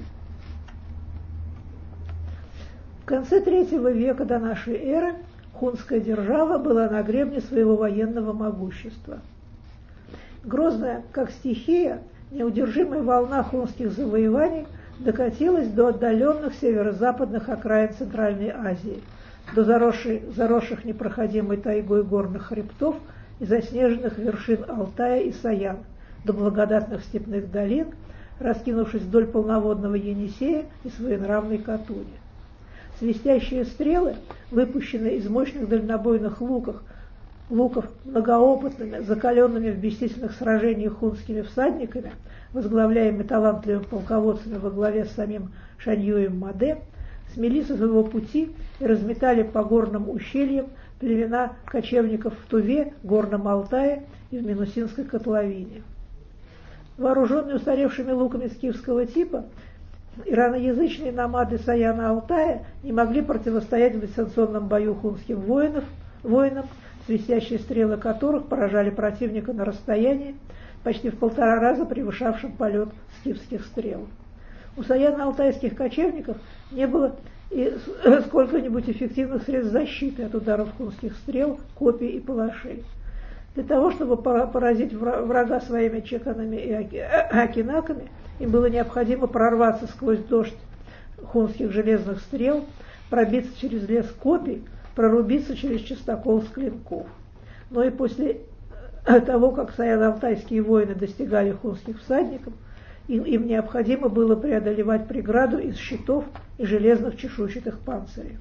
В конце третьего века до нашей эры хунская держава была на гребне своего военного могущества. Грозная, как стихия, неудержимая волна хунских завоеваний докатилась до отдаленных северо-западных окраин Центральной Азии, до заросших, заросших непроходимой тайгой горных хребтов и заснеженных вершин Алтая и Саян, до благодатных степных долин, раскинувшись вдоль полноводного Енисея и своенравной Катуни. Свистящие стрелы, выпущенные из мощных дальнобойных луков, луков многоопытными, закаленными в бесчисленных сражениях хунскими всадниками, возглавляемыми талантливыми полководцами во главе с самим Шаньюем Маде, смели со своего пути и разметали по горным ущельям племена кочевников в Туве, Горном Алтае и в Минусинской котловине. Вооруженные устаревшими луками скифского типа, ираноязычные намады Саяна Алтая не могли противостоять в дистанционном бою хунским воинов, воинам, свистящие стрелы которых поражали противника на расстоянии, почти в полтора раза превышавшем полет скифских стрел. У саяно-алтайских кочевников не было и сколько-нибудь эффективных средств защиты от ударов хунских стрел, копий и палашей. Для того, чтобы поразить врага своими чеканами и акинаками, им было необходимо прорваться сквозь дождь хунских железных стрел, пробиться через лес копий, прорубиться через частокол с клинков. Но и после того, как саяно-алтайские воины достигали хунских всадников, им, им необходимо было преодолевать преграду из щитов и железных чешуйчатых панцирей.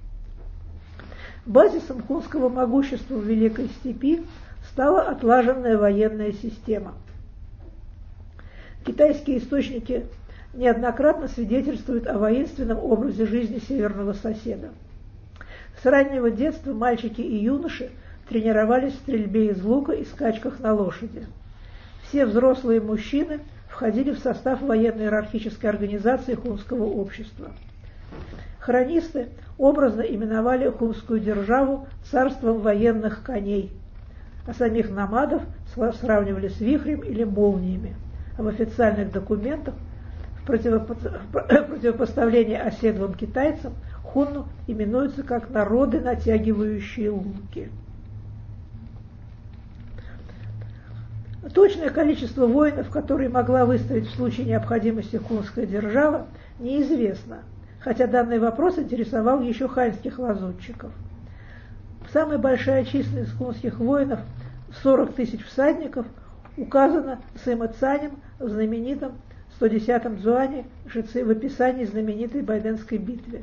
Базисом хунского могущества в Великой Степи стала отлаженная военная система. Китайские источники неоднократно свидетельствуют о воинственном образе жизни северного соседа. С раннего детства мальчики и юноши тренировались в стрельбе из лука и скачках на лошади. Все взрослые мужчины входили в состав военно-иерархической организации хунского общества. Хронисты образно именовали хунскую державу царством военных коней, а самих намадов сравнивали с вихрем или молниями, а в официальных документах в противопоставлении оседлым китайцам хунну именуются как народы, натягивающие луки. Точное количество воинов, которые могла выставить в случае необходимости хунская держава, неизвестно, хотя данный вопрос интересовал еще ханьских лазутчиков. Самая большая численность хунских воинов, сорок тысяч всадников, указана Сыма Цанем в знаменитом сто десятом дзуане в описании знаменитой Байденской битвы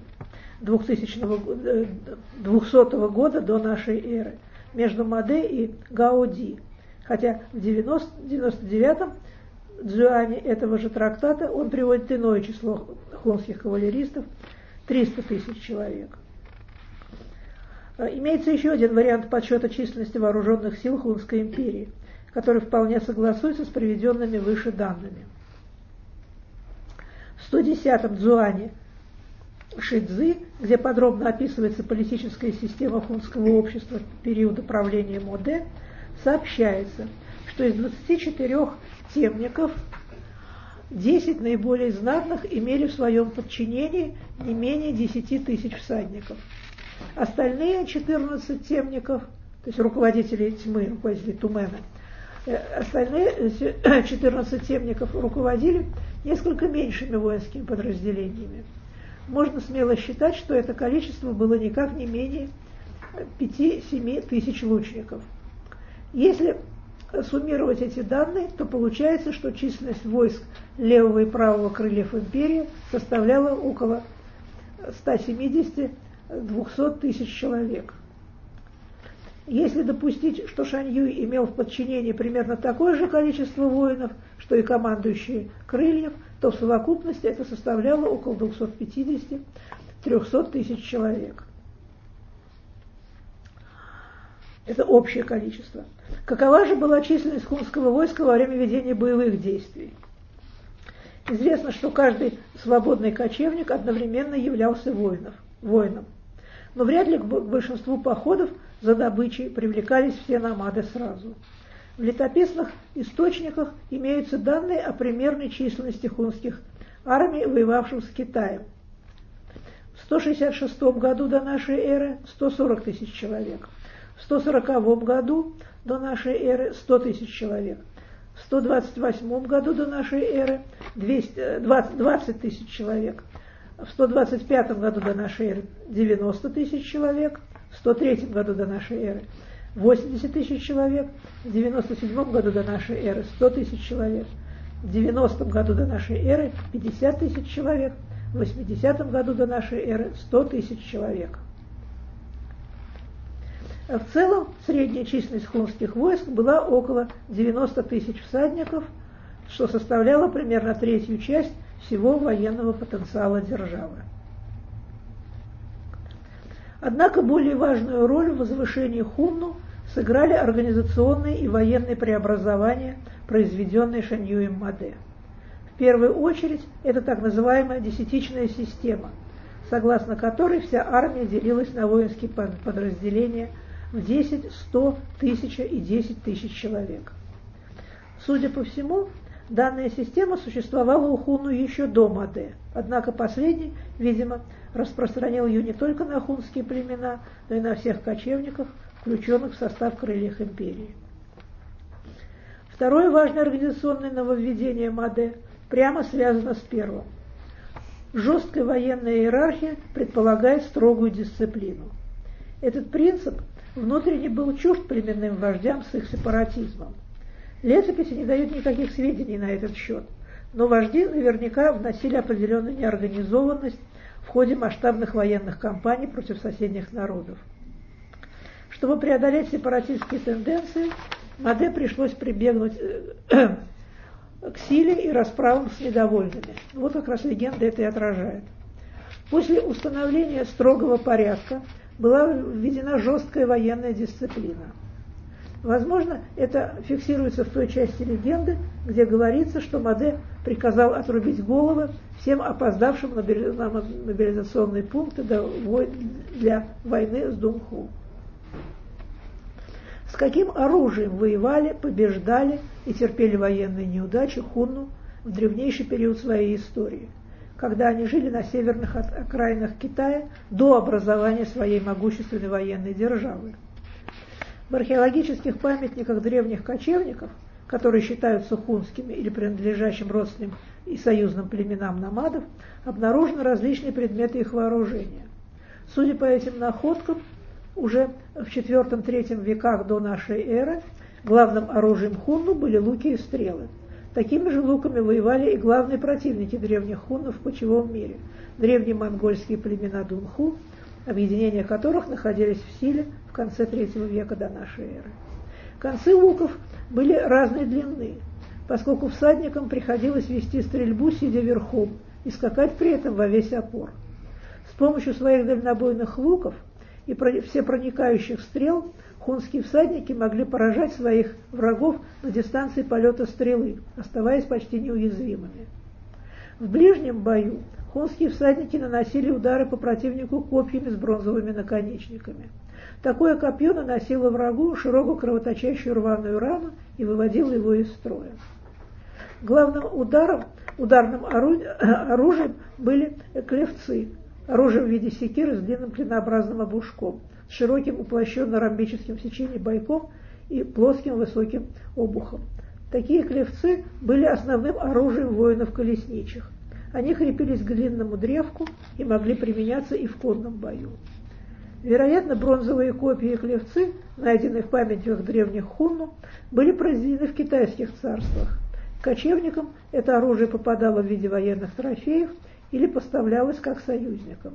двухсотого года до нашей эры между Маде и Гаоди, хотя в девяносто девятом дзуане этого же трактата он приводит иное число хунских кавалеристов – триста тысяч человек. Имеется еще один вариант подсчета численности вооруженных сил Хунской империи, который вполне согласуется с приведенными выше данными. В сто десятом дзуане Шидзы, где подробно описывается политическая система хунского общества периода правления Моде, сообщается, что из двадцати четырёх темников десять наиболее знатных имели в своем подчинении не менее десяти тысяч всадников. Остальные четырнадцать темников, то есть руководители тьмы, руководители Тумена, остальные четырнадцать темников руководили несколько меньшими воинскими подразделениями. Можно смело считать, что это количество было никак не менее пяти-семи тысяч лучников. Если суммировать эти данные, то получается, что численность войск левого и правого крыльев империи составляла около ста семидесяти — двухсот тысяч человек. Если допустить, что Шаньюй имел в подчинении примерно такое же количество воинов, что и командующие крыльев, то в совокупности это составляло около двухсот пятидесяти — трехсот тысяч человек. Это общее количество. Какова же была численность хунского войска во время ведения боевых действий? Известно, что каждый свободный кочевник одновременно являлся воинов, воином. Но вряд ли к большинству походов за добычей привлекались все намады сразу. В летописных источниках имеются данные о примерной численности хунских армий, воевавших с Китаем. В сто шестьдесят шестом году до нашей эры сто сорок тысяч человек, в сто сороковом году до нашей эры сто тысяч человек, в сто двадцать восьмом году до нашей эры двадцать тысяч человек, в сто двадцать пятом году до нашей эры девяносто тысяч человек, в сто третьем году до нашей эры восемьдесят тысяч человек, в девяносто седьмом году до нашей эры сто тысяч человек, в девяностом году до нашей эры пятьдесят тысяч человек, в восьмидесятом году до нашей эры сто тысяч человек. В целом средняя численность хунских войск была около девяноста тысяч всадников, что составляло примерно третью часть всего военного потенциала державы. Однако более важную роль в возвышении хунну сыграли организационные и военные преобразования, произведенные Шаньюем Маде. В первую очередь это так называемая десятичная система, согласно которой вся армия делилась на воинские подразделения в десять, сто, тысяча и десять тысяч человек. Судя по всему, данная система существовала у хунну еще до Маде, однако последний, видимо, распространил ее не только на хунские племена, но и на всех кочевников, включенных в состав крыльев империи. Второе важное организационное нововведение Маде прямо связано с первым. Жесткая военная иерархия предполагает строгую дисциплину. Этот принцип внутренне был чужд племенным вождям с их сепаратизмом. Летописи не дают никаких сведений на этот счет, но вожди наверняка вносили определенную неорганизованность в ходе масштабных военных кампаний против соседних народов. Чтобы преодолеть сепаратистские тенденции, Маде пришлось прибегнуть к силе и расправам с недовольными. Вот как раз легенда это и отражает. После установления строгого порядка была введена жесткая военная дисциплина. Возможно, это фиксируется в той части легенды, где говорится, что Маде приказал отрубить головы всем опоздавшим на мобилизационные пункты для войны с Дунху. С каким оружием воевали, побеждали и терпели военные неудачи хунну в древнейший период своей истории, когда они жили на северных окраинах Китая до образования своей могущественной военной державы. В археологических памятниках древних кочевников, которые считаются хунскими или принадлежащим родственным и союзным племенам намадов, обнаружены различные предметы их вооружения. Судя по этим находкам, уже в четвёртом-третьем веках до нашей эры главным оружием хунну были луки и стрелы. Такими же луками воевали и главные противники древних хуннов в кочевом мире – древние монгольские племена Дунху, объединения которых находились в силе в конце третьего века до нашей эры. Концы луков были разной длины, поскольку всадникам приходилось вести стрельбу, сидя верхом, и скакать при этом во весь опор. С помощью своих дальнобойных луков и всепроникающих стрел хунские всадники могли поражать своих врагов на дистанции полета стрелы, оставаясь почти неуязвимыми. В ближнем бою хунские всадники наносили удары по противнику копьями с бронзовыми наконечниками. Такое копье наносило врагу широкую кровоточащую рваную рану и выводило его из строя. Главным ударом, ударным оружием были клевцы, оружие в виде секиры с длинным клинообразным обушком, с широким уплощенно-ромбическим в сечении бойком и плоским высоким обухом. Такие клевцы были основным оружием воинов-колесничих. Они крепились к длинному древку и могли применяться и в конном бою. Вероятно, бронзовые копья и клевцы, найденные в памятниках древних хунну, были произведены в китайских царствах. Кочевникам это оружие попадало в виде военных трофеев или поставлялось как союзникам.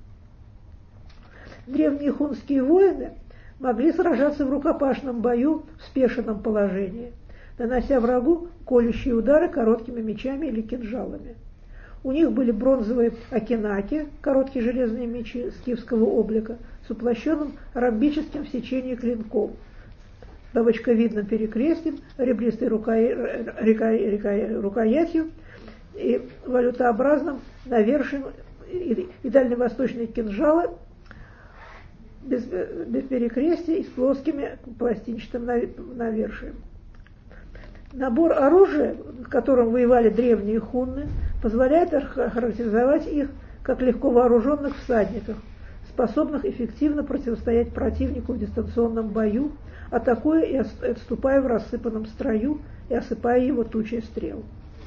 Древние хунские воины могли сражаться в рукопашном бою в спешенном положении, нанося врагу колющие удары короткими мечами или кинжалами. У них были бронзовые акинаки, короткие железные мечи скифского облика, с уплощенным ромбическим в сечении клинком, бабочковидным перекрестием, ребристой рукоятью и валютообразным навершием и, и дальневосточные кинжалы без, без перекрестия и с плоскими пластинчатым навершием. Набор оружия, которым воевали древние хунны, позволяет охарактеризовать их как легко вооруженных всадников, способных эффективно противостоять противнику в дистанционном бою, атакуя и отступая в рассыпанном строю и осыпая его тучей стрел.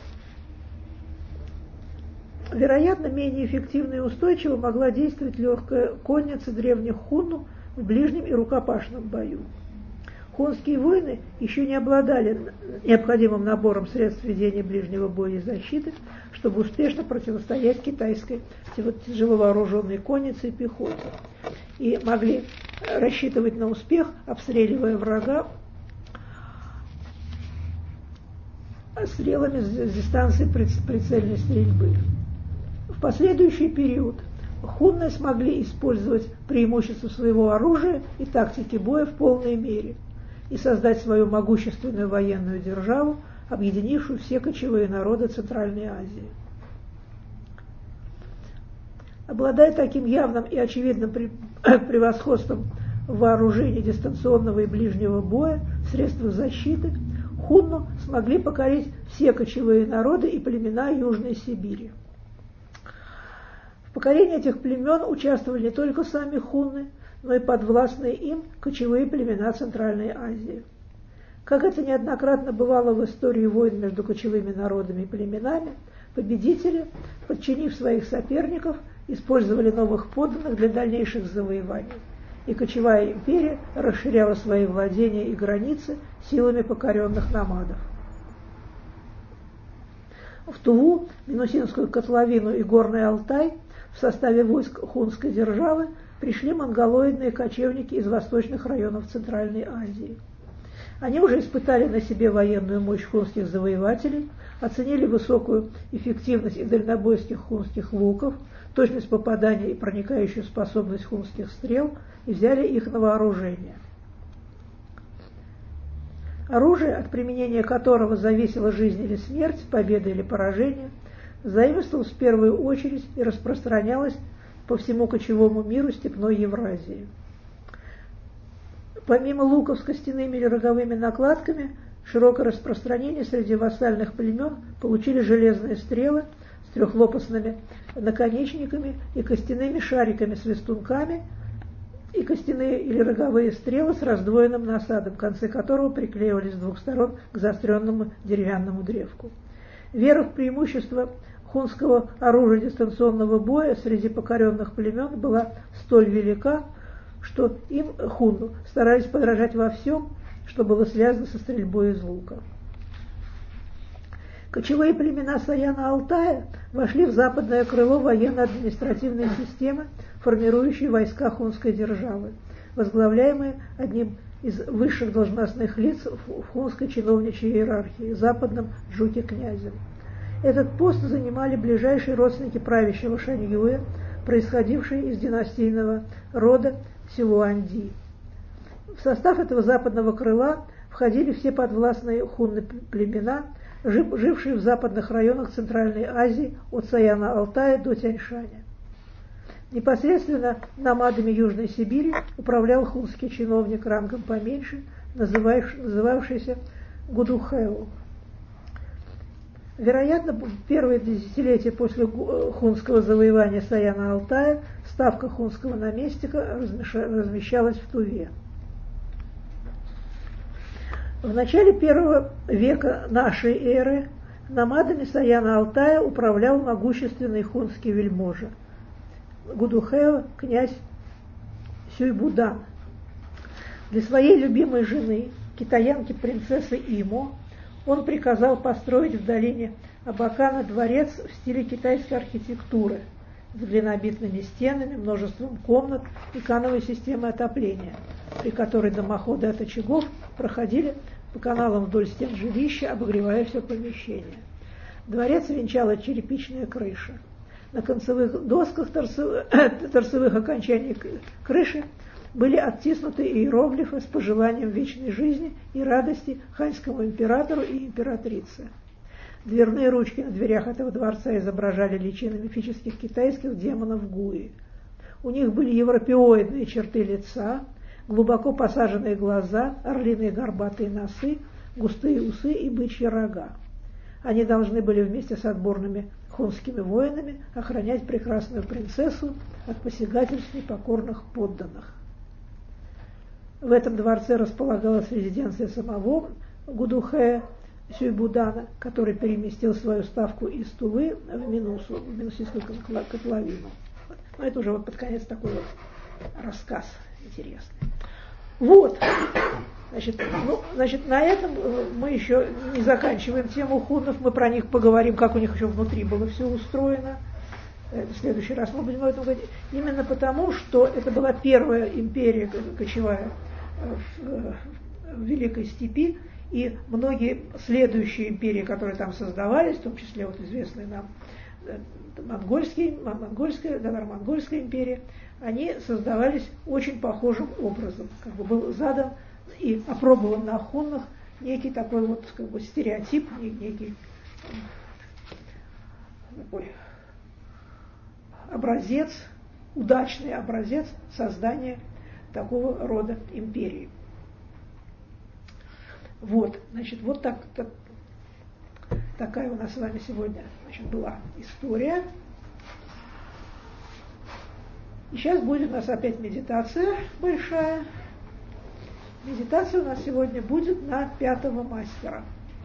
Вероятно, менее эффективно и устойчиво могла действовать легкая конница древних хунну в ближнем и рукопашном бою. Хунские воины еще не обладали необходимым набором средств ведения ближнего боя и защиты, чтобы успешно противостоять китайской тяжеловооруженной коннице и пехоте, и могли рассчитывать на успех, обстреливая врага стрелами с дистанции прицельной стрельбы. В последующий период хунны смогли использовать преимущество своего оружия и тактики боя в полной мере и создать свою могущественную военную державу, объединившую все кочевые народы Центральной Азии. Обладая таким явным и очевидным превосходством в вооружении дистанционного и ближнего боя, в средствах защиты, хунну смогли покорить все кочевые народы и племена Южной Сибири. В покорении этих племен участвовали не только сами хунны, но и подвластные им кочевые племена Центральной Азии. Как это неоднократно бывало в истории войн между кочевыми народами и племенами, победители, подчинив своих соперников, использовали новых подданных для дальнейших завоеваний, и кочевая империя расширяла свои владения и границы силами покоренных номадов. В Туву, Минусинскую котловину и Горный Алтай в составе войск хунской державы пришли монголоидные кочевники из восточных районов Центральной Азии. Они уже испытали на себе военную мощь хунских завоевателей, оценили высокую эффективность и дальнобойских хунских луков, точность попадания и проникающую способность хунских стрел и взяли их на вооружение. Оружие, от применения которого зависела жизнь или смерть, победа или поражение, заимствовалось в первую очередь и распространялось по всему кочевому миру степной Евразии. Помимо луков с костяными или роговыми накладками, широкое распространение среди вассальных племен получили железные стрелы с трехлопастными наконечниками и костяными шариками-свистунками, и костяные или роговые стрелы с раздвоенным насадом, концы которого приклеивались с двух сторон к заостренному деревянному древку. Вера в преимущество хунского оружия дистанционного боя среди покоренных племен была столь велика, что им, хунну, старались подражать во всем, что было связано со стрельбой из лука. Кочевые племена Саяна-Алтая вошли в западное крыло военно-административной системы, формирующей войска хунской державы, возглавляемые одним из высших должностных лиц в хунской чиновничьей иерархии, западным Джуки-князем. Этот пост занимали ближайшие родственники правящего Шаньюя, происходившие из династийного рода Силуанди. В состав этого западного крыла входили все подвластные хунны племена, жившие в западных районах Центральной Азии от Саяна-Алтая до Тяньшаня. Непосредственно номадами Южной Сибири управлял хунский чиновник рангом поменьше, называвшийся Гудухео. Вероятно, в первые десятилетия после хунского завоевания Саяна-Алтая ставка хунского наместника размещалась в Туве. В начале первого века нашей эры номадами Саяна-Алтая управлял могущественный хунский вельможа Гудухео, князь Сюйбудан. Для своей любимой жены, китаянки принцессы Имо, он приказал построить в долине Абакана дворец в стиле китайской архитектуры с глинобитными стенами, множеством комнат и кановой системой отопления, при которой дымоходы от очагов проходили по каналам вдоль стен жилища, обогревая все помещение. Дворец венчала черепичная крыша. На концевых досках торцевых, торцевых окончаний крыши были оттиснуты иероглифы с пожеланием вечной жизни и радости ханьскому императору и императрице. Дверные ручки на дверях этого дворца изображали личины мифических китайских демонов Гуи. У них были европеоидные черты лица, глубоко посаженные глаза, орлиные горбатые носы, густые усы и бычьи рога. Они должны были вместе с отборными хунскими воинами охранять прекрасную принцессу от посягательств непокорных подданных. В этом дворце располагалась резиденция самого Гудухея Сюйбудана, который переместил свою ставку из Тувы в Минусу, в Минусинскую котловину. Но это уже вот под конец такой вот рассказ интересный. Вот. Значит, ну, значит, на этом мы еще не заканчиваем тему хуннов, мы про них поговорим, как у них еще внутри было все устроено. В следующий раз мы будем об этом говорить. Именно потому, что это была первая империя кочевая в, в Великой Степи, и многие следующие империи, которые там создавались, в том числе вот известные нам монгольские, монгольская, Татаро-монгольская империя, они создавались очень похожим образом. Как бы был задан и опробован на хуннах некий такой вот как бы стереотип, некий такой образец, удачный образец создания такого рода империи. Вот, значит, вот так, так, такая у нас с вами сегодня, значит, была история. И сейчас будет у нас опять медитация большая. Медитация у нас сегодня будет на пятого мастера.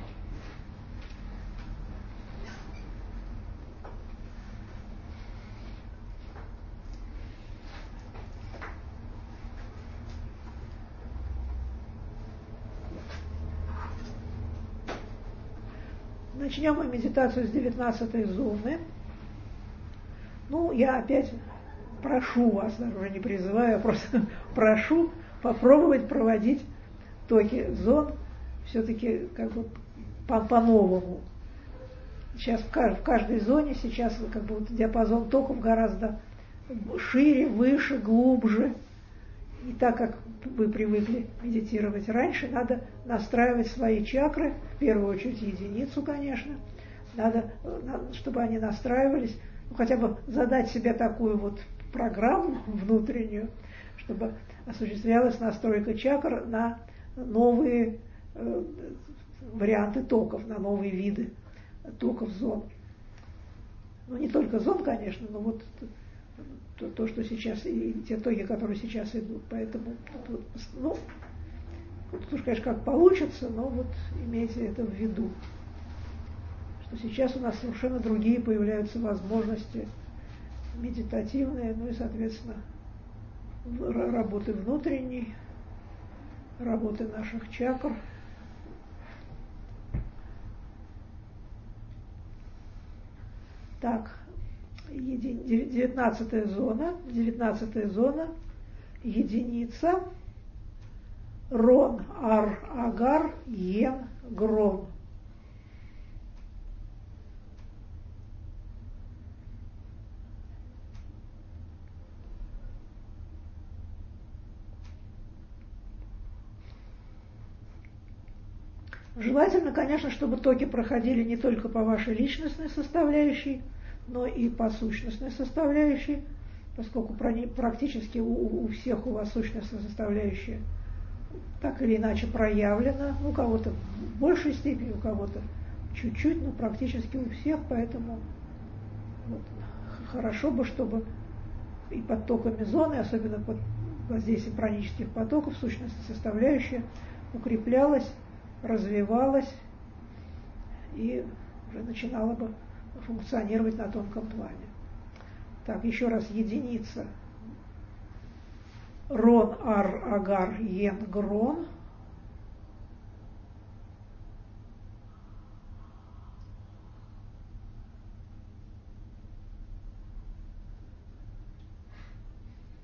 Начнем мы медитацию с девятнадцатой зоны. Ну, я опять прошу вас, даже уже не призываю, а просто прошу попробовать проводить токи зон все-таки как бы по- по-новому. Сейчас в, кажд- в каждой зоне сейчас как бы вот диапазон токов гораздо шире, выше, глубже. И так как вы привыкли медитировать раньше, надо настраивать свои чакры, в первую очередь единицу, конечно, надо, чтобы они настраивались, ну, хотя бы задать себе такую вот программу внутреннюю, чтобы осуществлялась настройка чакр на новые э, варианты токов, на новые виды токов зон. Ну, не только зон, конечно, но вот то, то что сейчас, и те токи, которые сейчас идут. Поэтому, вот, ну, тут уж, конечно, как получится, но вот имейте это в виду, что сейчас у нас совершенно другие появляются возможности медитативные, ну и, соответственно, работы внутренней, работы наших чакр. Так, девятнадцатая зона, девятнадцатая зона, единица, Рон, Ар, Агар, Йен, Грон. Желательно, конечно, чтобы токи проходили не только по вашей личностной составляющей, но и по сущностной составляющей, поскольку практически у, у всех у вас сущностная составляющая так или иначе проявлена, у кого-то в большей степени, у кого-то чуть-чуть, но практически у всех, поэтому вот, хорошо бы, чтобы и под токами зоны, особенно под воздействием пранических потоков, сущностная составляющая укреплялась, развивалась и уже начинала бы функционировать на тонком плане. Так, еще раз, единица. Рон, Ар, Агар, Йен, Грон.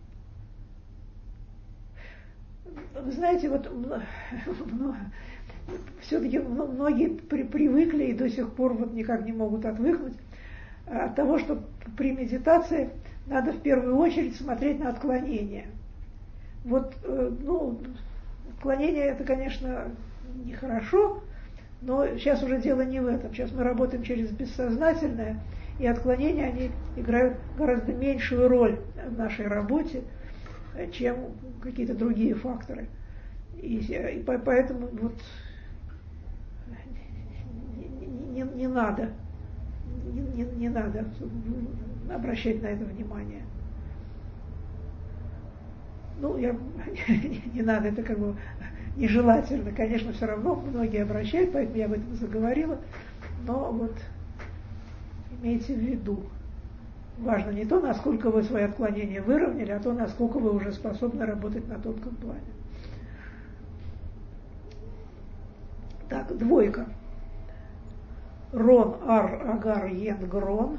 Вы знаете, вот все-таки многие при, привыкли и до сих пор вот никак не могут отвыкнуть от того, что при медитации надо в первую очередь смотреть на отклонения. Вот, ну, отклонения это, конечно, нехорошо, но сейчас уже дело не в этом. Сейчас мы работаем через бессознательное, и отклонения, они играют гораздо меньшую роль в нашей работе, чем какие-то другие факторы. И, и поэтому вот не, не, не надо, не, не, не надо обращать на это внимание. Ну, я, не, не надо, это как бы нежелательно. Конечно, все равно многие обращают, поэтому я об этом заговорила. Но вот имейте в виду, важно не то, насколько вы свои отклонения выровняли, а то, насколько вы уже способны работать на тонком плане. Так, двойка. Рон, ар, агар, йен, грон.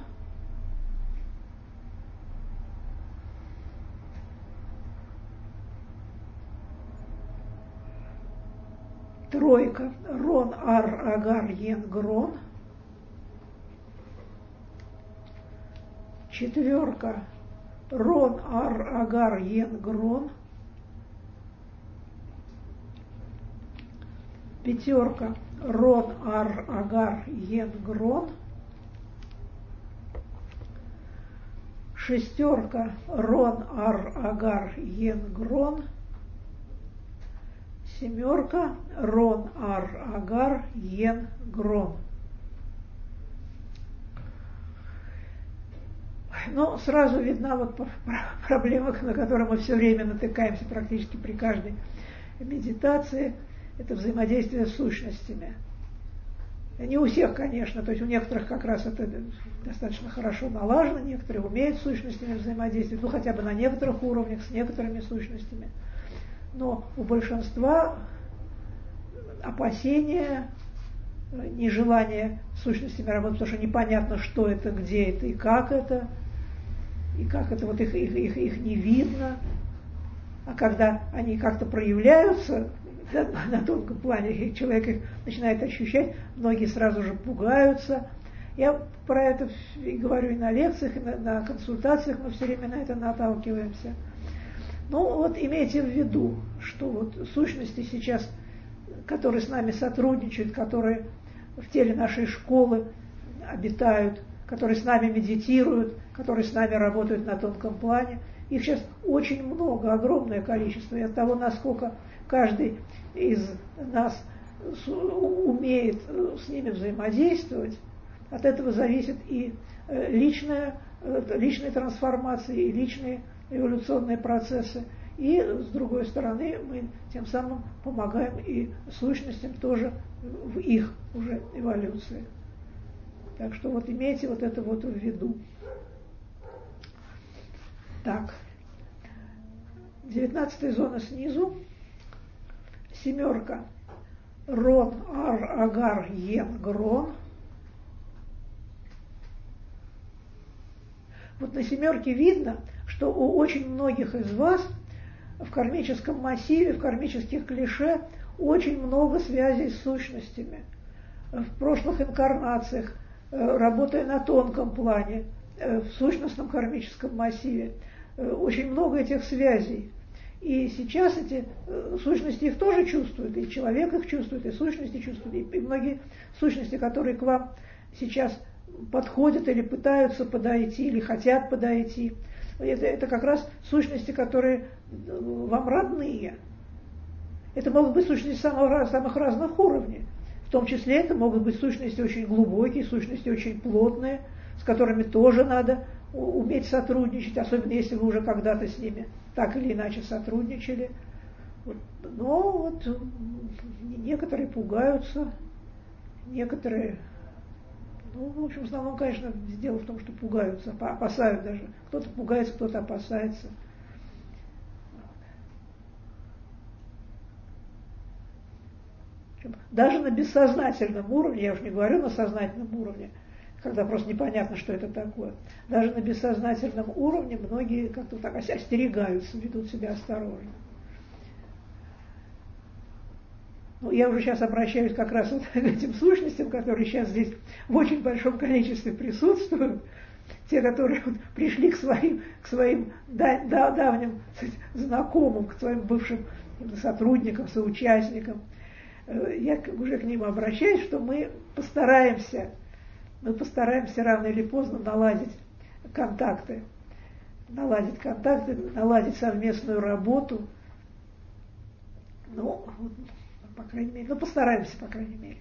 Тройка. Рон, ар, агар, йен, грон. Четверка. Рон, ар, агар, йен, грон. Пятерка. Рон, ар, агар, йен, грон. Шестерка. Рон, ар, агар, йен, грон. Семерка. Рон, ар, агар, йен, грон. Ну, сразу видна вот проблема, на которую мы все время натыкаемся практически при каждой медитации. Это взаимодействие с сущностями. Не у всех, конечно, то есть у некоторых как раз это достаточно хорошо налажено, некоторые умеют с сущностями взаимодействовать, ну хотя бы на некоторых уровнях, с некоторыми сущностями. Но у большинства опасения, нежелание с сущностями работать, потому что непонятно, что это, где это и как это, и как это, вот их, их, их, их не видно. А когда они как-то проявляются на тонком плане, и человек их начинает ощущать, многие сразу же пугаются. Я про это и говорю и на лекциях, и на, на консультациях, мы все время на это наталкиваемся. Ну вот имейте в виду, что вот сущности сейчас, которые с нами сотрудничают, которые в теле нашей школы обитают, которые с нами медитируют, которые с нами работают на тонком плане, их сейчас очень много, огромное количество. И от того, насколько каждый из нас умеет с ними взаимодействовать, от этого зависит и личная, личная трансформация, и личные эволюционные процессы. И, с другой стороны, мы тем самым помогаем и сущностям тоже в их уже эволюции. Так что вот имейте вот это вот в виду. Так, девятнадцатая зона снизу. Семерка. Рон, ар, агар, йен, грон. Вот на семерке видно, что у очень многих из вас в кармическом массиве, в кармических клише очень много связей с сущностями. В прошлых инкарнациях, работая на тонком плане, в сущностном кармическом массиве, очень много этих связей. И сейчас эти сущности их тоже чувствуют, и человек их чувствует, и сущности чувствуют, и многие сущности, которые к вам сейчас подходят или пытаются подойти, или хотят подойти, это, это как раз сущности, которые вам родные. Это могут быть сущности самых, самых разных уровней. В том числе это могут быть сущности очень глубокие, сущности очень плотные, с которыми тоже надо уметь сотрудничать, особенно если вы уже когда-то с ними так или иначе сотрудничали. Вот. Но вот некоторые пугаются, некоторые, ну, в общем, в основном, конечно, дело в том, что пугаются, опасают даже. Кто-то пугается, кто-то опасается. Даже на бессознательном уровне, я уж не говорю на сознательном уровне, когда просто непонятно, что это такое. Даже на бессознательном уровне многие как-то так остерегаются, ведут себя осторожно. Ну, я уже сейчас обращаюсь как раз вот к этим сущностям, которые сейчас здесь в очень большом количестве присутствуют. Те, которые вот пришли к своим, к своим да, да, давним сказать, знакомым, к своим бывшим сотрудникам, соучастникам. Я уже к ним обращаюсь, что мы постараемся, мы постараемся рано или поздно наладить контакты, наладить контакты, наладить совместную работу. Ну, по крайней мере, ну постараемся, по крайней мере.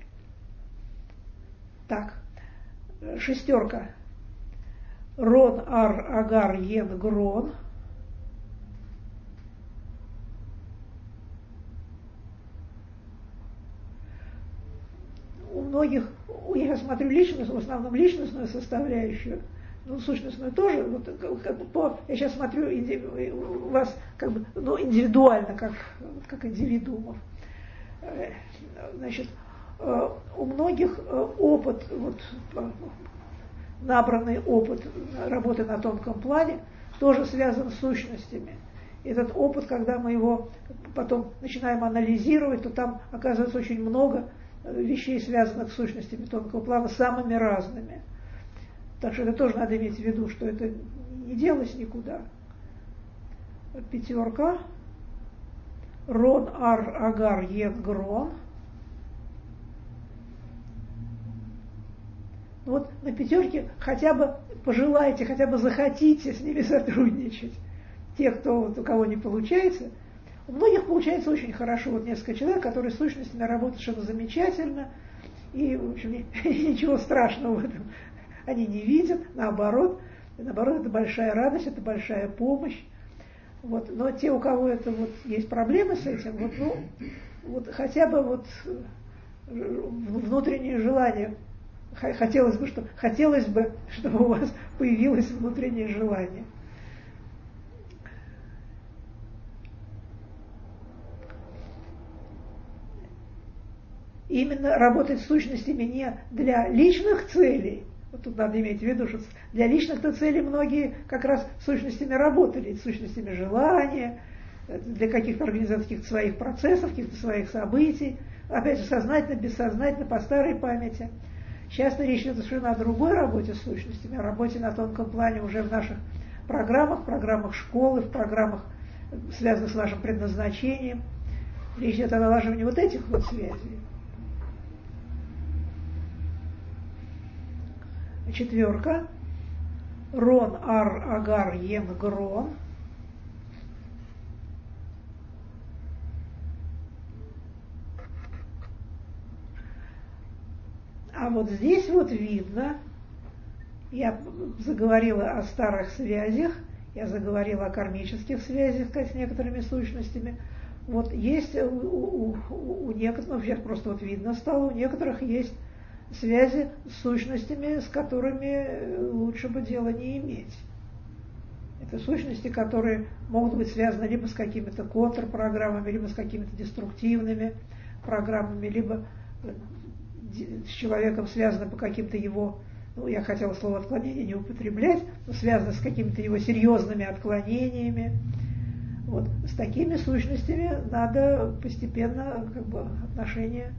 Так, шестерка. Рон, ар, агар, ен, грон. У многих, я смотрю личность, в основном личностную составляющую, ну, сущностную тоже, вот, как бы по, я сейчас смотрю у вас как бы, ну, индивидуально, как, как индивидуумов. Значит, у многих опыт, вот, набранный опыт работы на тонком плане, тоже связан с сущностями. Этот опыт, когда мы его потом начинаем анализировать, то там оказывается очень много вещей, связанных с сущностями тонкого плана, самыми разными. Так что это тоже надо иметь в виду, что это не делось никуда. Пятерка. Рон, ар, агар, ен, грон. Вот на пятерке хотя бы пожелайте, хотя бы захотите с ними сотрудничать. Те, кто, вот, у кого не получается. У многих получается очень хорошо. Вот несколько человек, которые с сущностями работают совершенно замечательно. И, в общем, ничего страшного в этом они не видят. Наоборот, наоборот, это большая радость, это большая помощь. Вот. Но те, у кого это вот есть проблемы с этим, вот, ну, вот хотя бы вот внутреннее желание. Хотелось бы, что, хотелось бы, чтобы у вас появилось внутреннее желание. Именно работать с сущностями не для личных целей, вот тут надо иметь в виду, что для личных-то целей многие как раз с сущностями работали, с сущностями желания, для каких-то организационных своих процессов, каких-то своих событий, опять же, сознательно, бессознательно, по старой памяти. Часто речь идет совершенно о другой работе с сущностями, о работе на тонком плане уже в наших программах, в программах школы, в программах, связанных с нашим предназначением. Речь идет о налаживании вот этих вот связей. Четверка. Рон, ар, агар, ен, грон. А вот здесь вот видно, я заговорила о старых связях, я заговорила о кармических связях с некоторыми сущностями. Вот есть у, у, у, у некоторых, сейчас просто вот видно стало, у некоторых есть связи с сущностями, с которыми лучше бы дела не иметь. Это сущности, которые могут быть связаны либо с какими-то контрпрограммами, либо с какими-то деструктивными программами, либо с человеком связаны по каким-то его, ну, я хотела слово отклонение не употреблять, но связаны с какими-то его серьезными отклонениями. Вот. С такими сущностями надо постепенно как бы отношения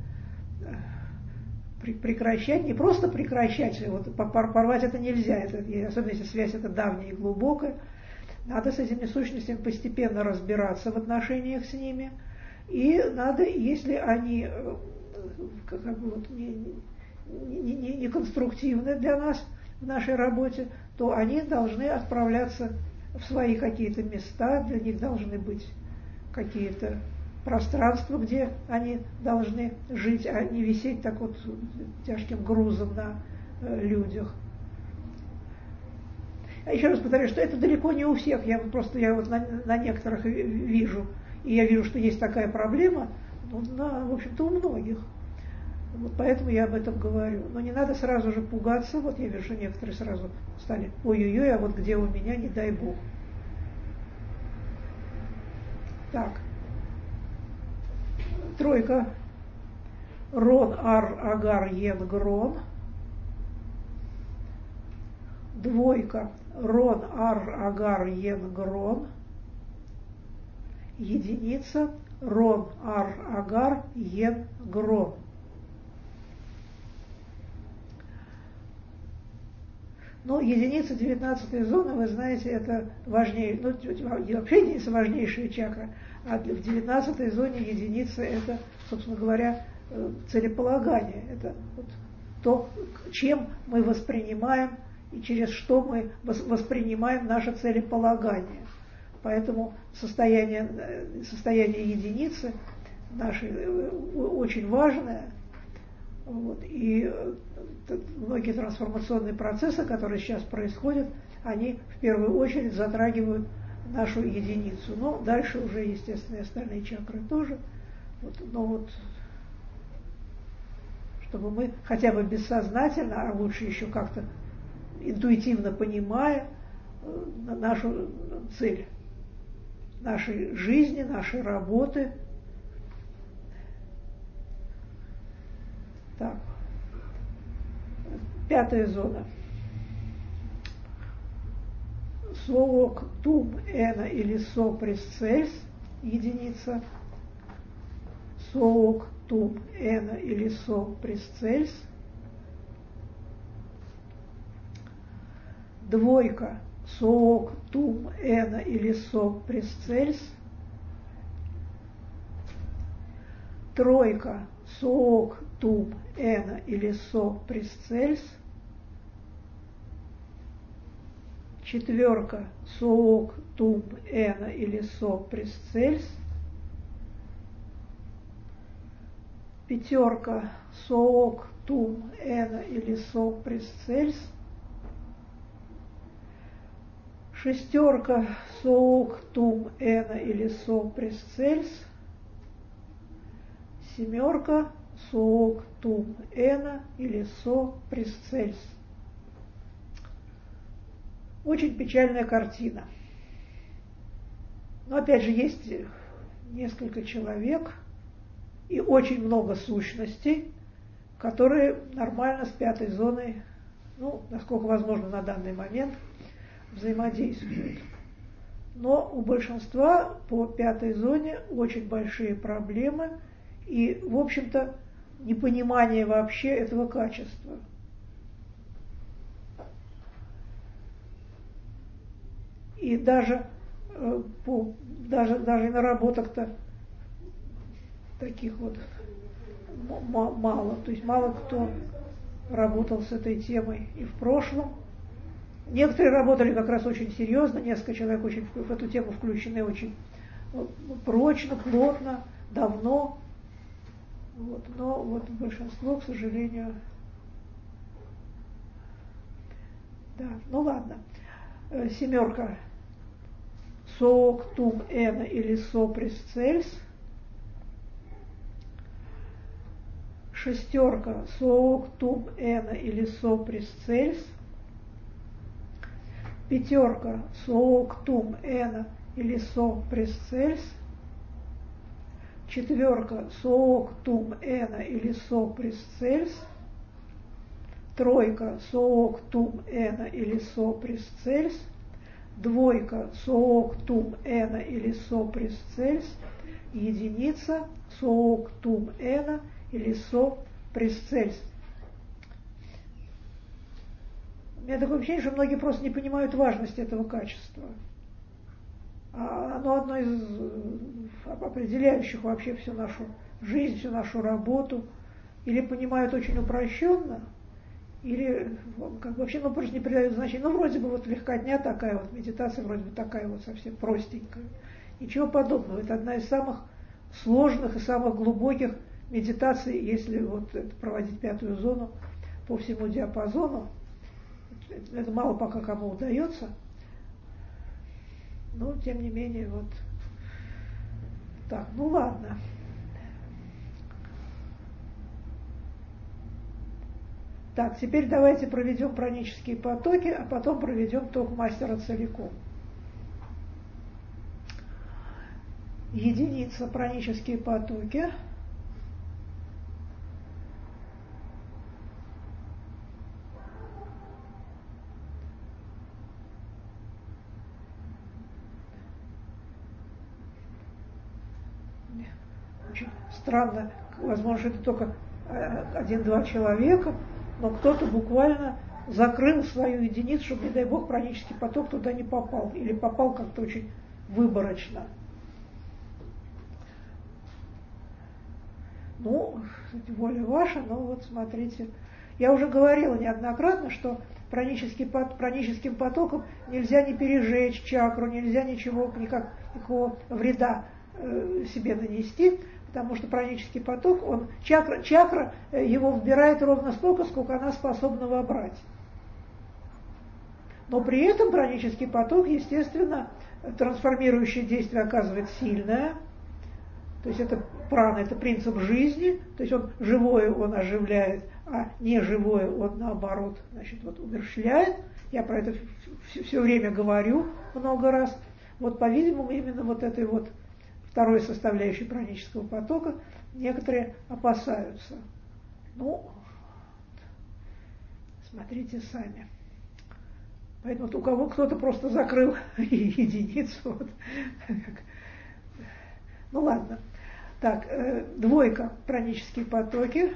прекращать, не просто прекращать, вот порвать это нельзя, это, особенно если связь это давняя и глубокая. Надо с этими сущностями постепенно разбираться в отношениях с ними, и надо, если они как бы вот не, не, не, не конструктивны для нас в нашей работе, то они должны отправляться в свои какие-то места, для них должны быть какие-то пространства, где они должны жить, а не висеть так вот тяжким грузом на э, людях. А еще раз повторяю, что это далеко не у всех, я просто я вот на, на некоторых вижу, и я вижу, что есть такая проблема, ну, на, в общем-то, у многих. Вот поэтому я об этом говорю. Но не надо сразу же пугаться. Вот я вижу, что некоторые сразу стали, ой-ой-ой, а вот где у меня, не дай бог. Так. Тройка. Рон, ар, агар, ен, грон. Двойка. Рон, ар, агар, ен, грон. Единица. Рон, Ар, Агар, Йен, Гро. Но единица девятнадцатой зоны, вы знаете, это важнее, ну, вообще единица важнейшая чакра, а в девятнадцатой зоне единица это, собственно говоря, целеполагание. Это вот то, чем мы воспринимаем и через что мы воспринимаем наше целеполагание. Поэтому состояние, состояние единицы наше очень важное. Вот, и многие трансформационные процессы, которые сейчас происходят, они в первую очередь затрагивают нашу единицу. Но дальше уже, естественно, и остальные чакры тоже. Вот, но вот, чтобы мы хотя бы бессознательно, а лучше еще как-то интуитивно понимая нашу цель нашей жизни, нашей работы. Так. Пятая зона. Соок, тум, эна или со пресцельс, единица. Соок, тум, эна или со пресцельс. Двойка. Соок, тум, эна или со пресцельс. Тройка. Соок, тум, эна или со пресцельс. Четверка. Соок, тум, эна или со пресцельс. Пятерка. Соок, тум, эна или со пресцельс. Шестерка. Соок, тум, эна или со пресцельс. Семерка. Соок, тум, эна или со пресцельс. Очень печальная картина. Но опять же есть несколько человек и очень много сущностей, которые нормально с пятой зоной, ну, насколько возможно на данный момент, взаимодействуют. Но у большинства по пятой зоне очень большие проблемы и, в общем-то, непонимание вообще этого качества. И даже, э, по, даже, даже и наработок-то таких вот мало. То есть мало кто работал с этой темой и в прошлом. Некоторые работали как раз очень серьезно, несколько человек очень в эту тему включены очень прочно, плотно, давно. Вот, но вот большинство, к сожалению, да, ну ладно. Семерка. Соок, тум, эна или со пресцельс. Шестерка. Соок, тум, эна или со пресцельс. Пятерка. Соок, тум, эна или со пресцельс. Четверка. Соок, тум, эна или со пресцельс. Тройка. Соок, тум, эна или со пресцельс. Двойка. Соок, тум, эна или со пресцельс. Единица. Соок, тум, эна или со пресцельс. У меня такое ощущение, что многие просто не понимают важности этого качества. А оно одно из определяющих вообще всю нашу жизнь, всю нашу работу. Или понимают очень упрощенно, или как бы вообще ну, просто не придают значения. Ну, вроде бы вот легкотня такая, вот медитация вроде бы такая вот совсем простенькая. Ничего подобного. Это одна из самых сложных и самых глубоких медитаций, если вот проводить пятую зону по всему диапазону. Это мало пока кому удается. Но, тем не менее, вот так, ну ладно. Так, теперь давайте проведем пранические потоки, а потом проведем ток мастера целиком. Единица пранические потоки. очень странно, возможно, что это только один-два человека, но кто-то буквально закрыл свою единицу, чтобы, не дай бог, пранический поток туда не попал, или попал как-то очень выборочно. Ну, воля ваша, но вот смотрите, я уже говорила неоднократно, что пранический, праническим потоком нельзя не пережечь чакру, нельзя ничего, никак, никакого вреда э, себе нанести, потому что пранический поток, он, чакра, чакра его вбирает ровно столько, сколько она способна вобрать. Но при этом пранический поток, естественно, трансформирующее действие оказывает сильное. То есть это прана, это принцип жизни, то есть он живое он оживляет, а неживое он наоборот, значит, вот умерщвляет. Я про это все, все время говорю много раз. Вот, по-видимому, именно вот этой вот второй составляющей пранического потока некоторые опасаются. Ну, смотрите сами. Поэтому вот у кого кто-то просто закрыл единицу. Вот. Ну ладно. Так, э, двойка, пранические потоки.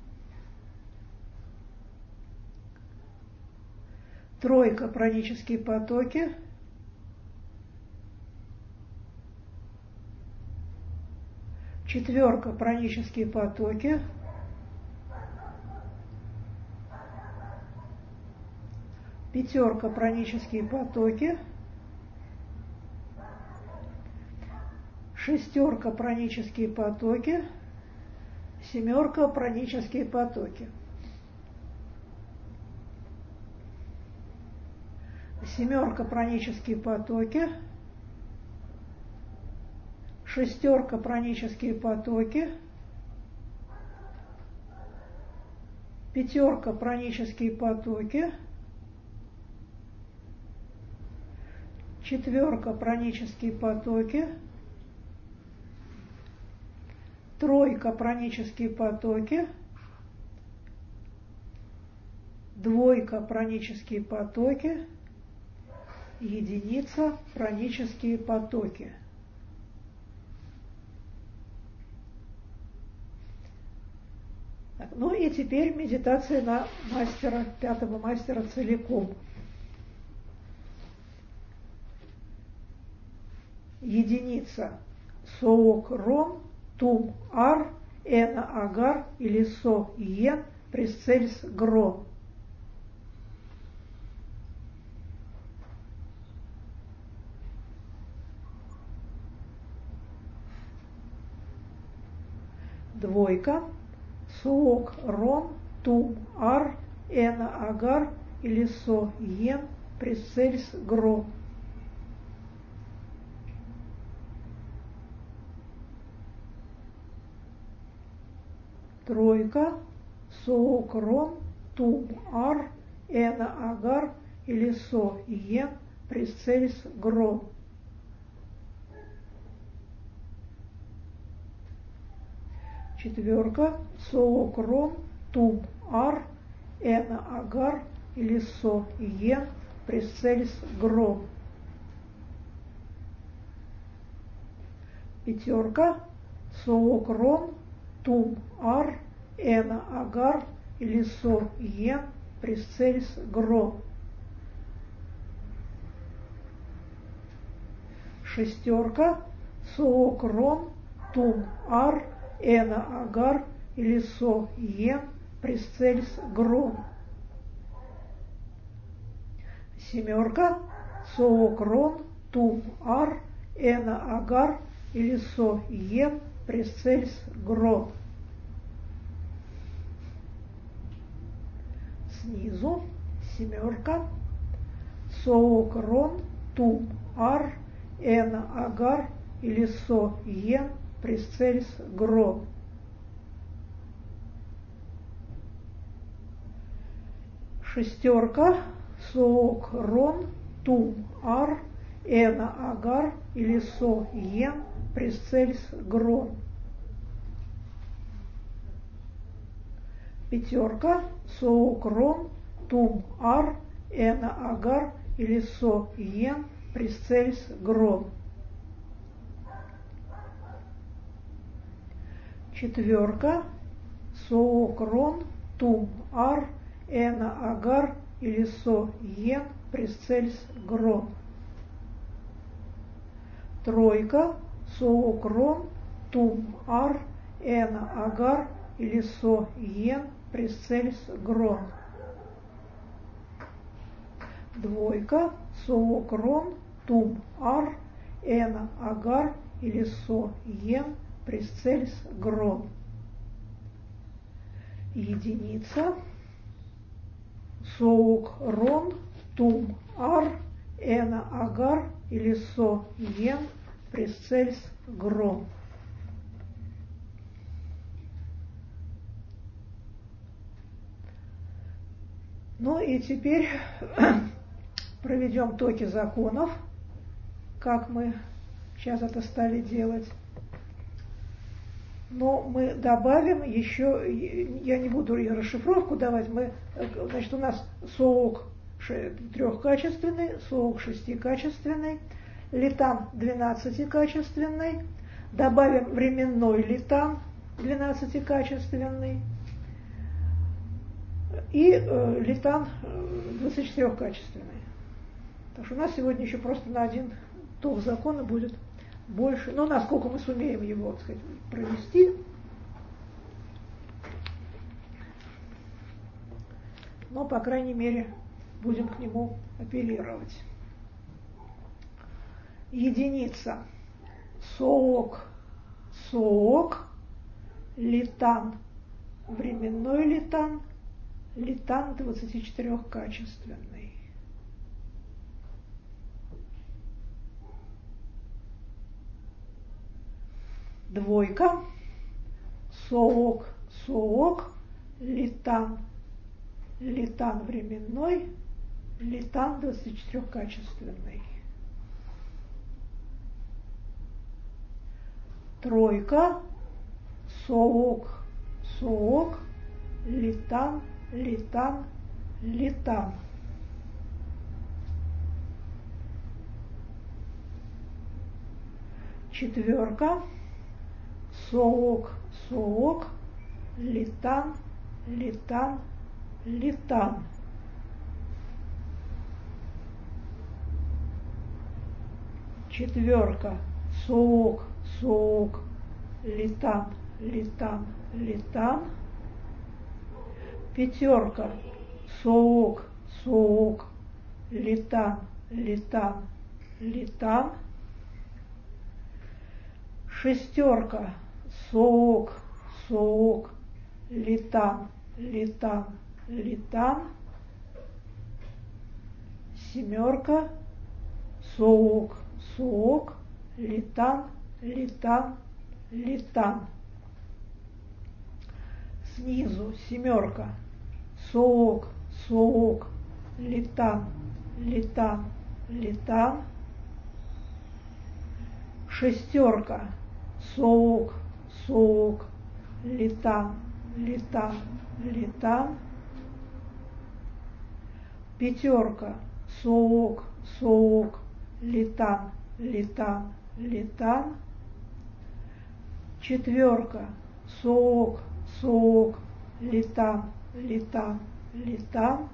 Тройка, пранические потоки. Четверка, пранические потоки. Пятерка, пранические потоки. Шестерка, пранические потоки. Семерка, пранические потоки. Семерка, пранические потоки. Шестерка, пранические потоки. Пятерка, пранические потоки. Четверка, пранические потоки. Тройка, пранические потоки. Двойка, пранические потоки. Единица, пранические потоки. Так, ну и теперь медитация на мастера, пятого мастера целиком. Единица соок ром тум ар эна агар или со иен присцельс гро. Двойка соок ром тум ар эна агар или со иен присцельс гро. Тройка соок ром тум ар эна агар или со иен присцельс гро. Четверка соок ром тум ар эна агар или со иен присцельс гро. Пятерка соок ром тум ар эна агар или со иен присцельс гро. Шестерка соок ром тум ар эна агар или со иен присцельс гро. Семерка соок ром тум ар эна агар или со иен присцельс гро. Снизу семерка соок ром тум ар эна агар или со иен присцельс гро. Шестерка соок ром тум ар эна агар или со иен присцельс гро. Пятерка соок ром тум ар эна агар или со иен присцельс гро. Четверка. Соок рон тум ар эна агар или со йен пресцельс грон. Тройка. Соок рон тум ар эна агар или со йен пресцельс грон. Двойка. Соок рон тум ар эна агар или со йен пресцельс грон. Единица. Соок рон тум ар эна агар или со йен пресцельс грон. Ну и теперь проведем токи законов, как мы сейчас это стали делать. Но мы добавим еще, я не буду расшифровку давать, мы, значит, у нас соок трехкачественный, соок шестикачественный, литан двенадцатикачественный, добавим временной литан двенадцатикачественный и э, литан двадцатичетырехкачественный. Так что у нас сегодня еще просто на один ток закона будет больше, но насколько мы сумеем его, так сказать, провести. Но, по крайней мере, будем к нему апеллировать. Единица. Соок, соок, литан, временной литан, литан двадцатичетырехкачественный. Двойка. Соок, соок, литан, литан временной, литан двадцатичетырехкачественный. Тройка. Соок, соок, литан, литан, литан. Четверка. Соок, соок, литан, литан, литан. Четверка. Соок, соок, литан, литан, литан. Пятерка. Соок, соок, литан, литан, литан. Шестерка. Соок, соок, литан, литан, литан. Семерка. Соок, соок, литан, литан, литан. Снизу семерка. Соок, соок, литан, литан, литан. Шестерка. Соок, соок, литан, литан, литан. Пятерка. Соок, соок, литан, литан, литан. Четверка. Соок, соок, литан, литан, литан.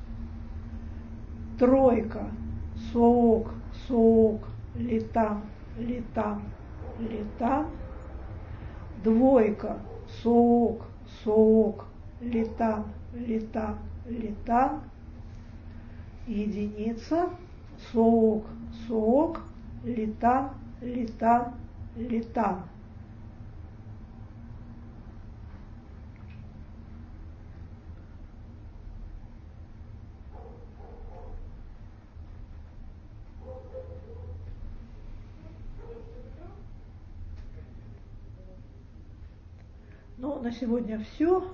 Тройка. Соок, соок, литан, литан, литан. Двойка. Соок, соок, литан, литан, литан. Единица. Соок, соок, литан, литан, литан. Ну, на сегодня все.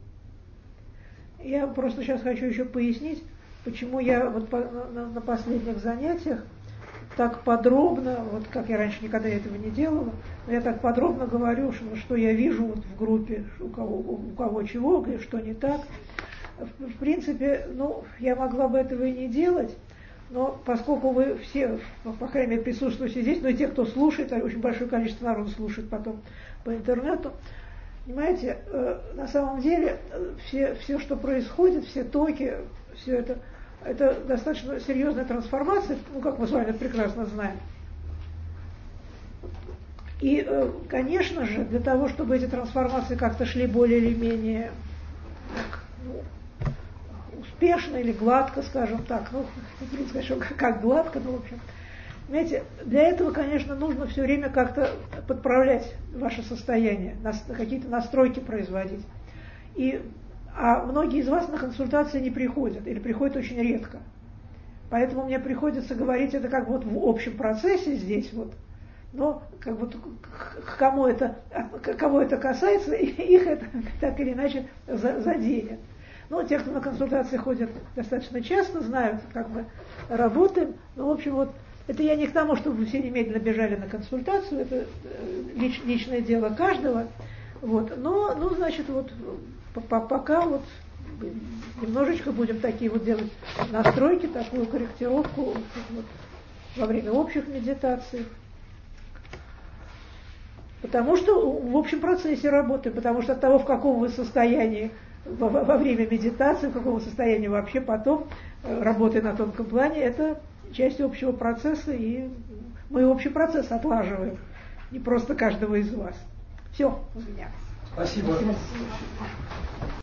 Я просто сейчас хочу еще пояснить, почему я вот по, на, на последних занятиях так подробно, вот как я раньше никогда этого не делала, но я так подробно говорю, что, что я вижу вот в группе, у кого, у кого чего, что не так. В, в принципе, ну, я могла бы этого и не делать, но поскольку вы все, по крайней мере, присутствуете здесь, но и те, кто слушает, а очень большое количество народу слушает потом по интернету, Понимаете, на самом деле все, все, что происходит, все токи, все это, это достаточно серьезная трансформация, ну, как мы с вами прекрасно знаем. И, конечно же, для того, чтобы эти трансформации как-то шли более или менее ну, успешно или гладко, скажем так, ну, не сказать, что как гладко, но, в общем, понимаете, для этого, конечно, нужно все время как-то подправлять ваше состояние, какие-то настройки производить. И, а многие из вас на консультации не приходят, или приходят очень редко. Поэтому мне приходится говорить это как бы вот в общем процессе здесь вот, но как бы к кому это, кого это касается, их это так или иначе заденет. Но те, кто на консультации ходят достаточно часто, знают, как мы работаем. Ну, в общем, вот это я не к тому, чтобы вы все немедленно бежали на консультацию, это лич, личное дело каждого. Вот. Но, ну, значит, вот пока вот немножечко будем такие вот делать настройки, такую корректировку вот, во время общих медитаций. Потому что в общем процессе работы, потому что от того, в каком вы состоянии во, во время медитации, в каком состоянии вообще потом работы на тонком плане, это часть общего процесса, и мы общий процесс отлаживаем, не просто каждого из вас. Все у меня. Спасибо.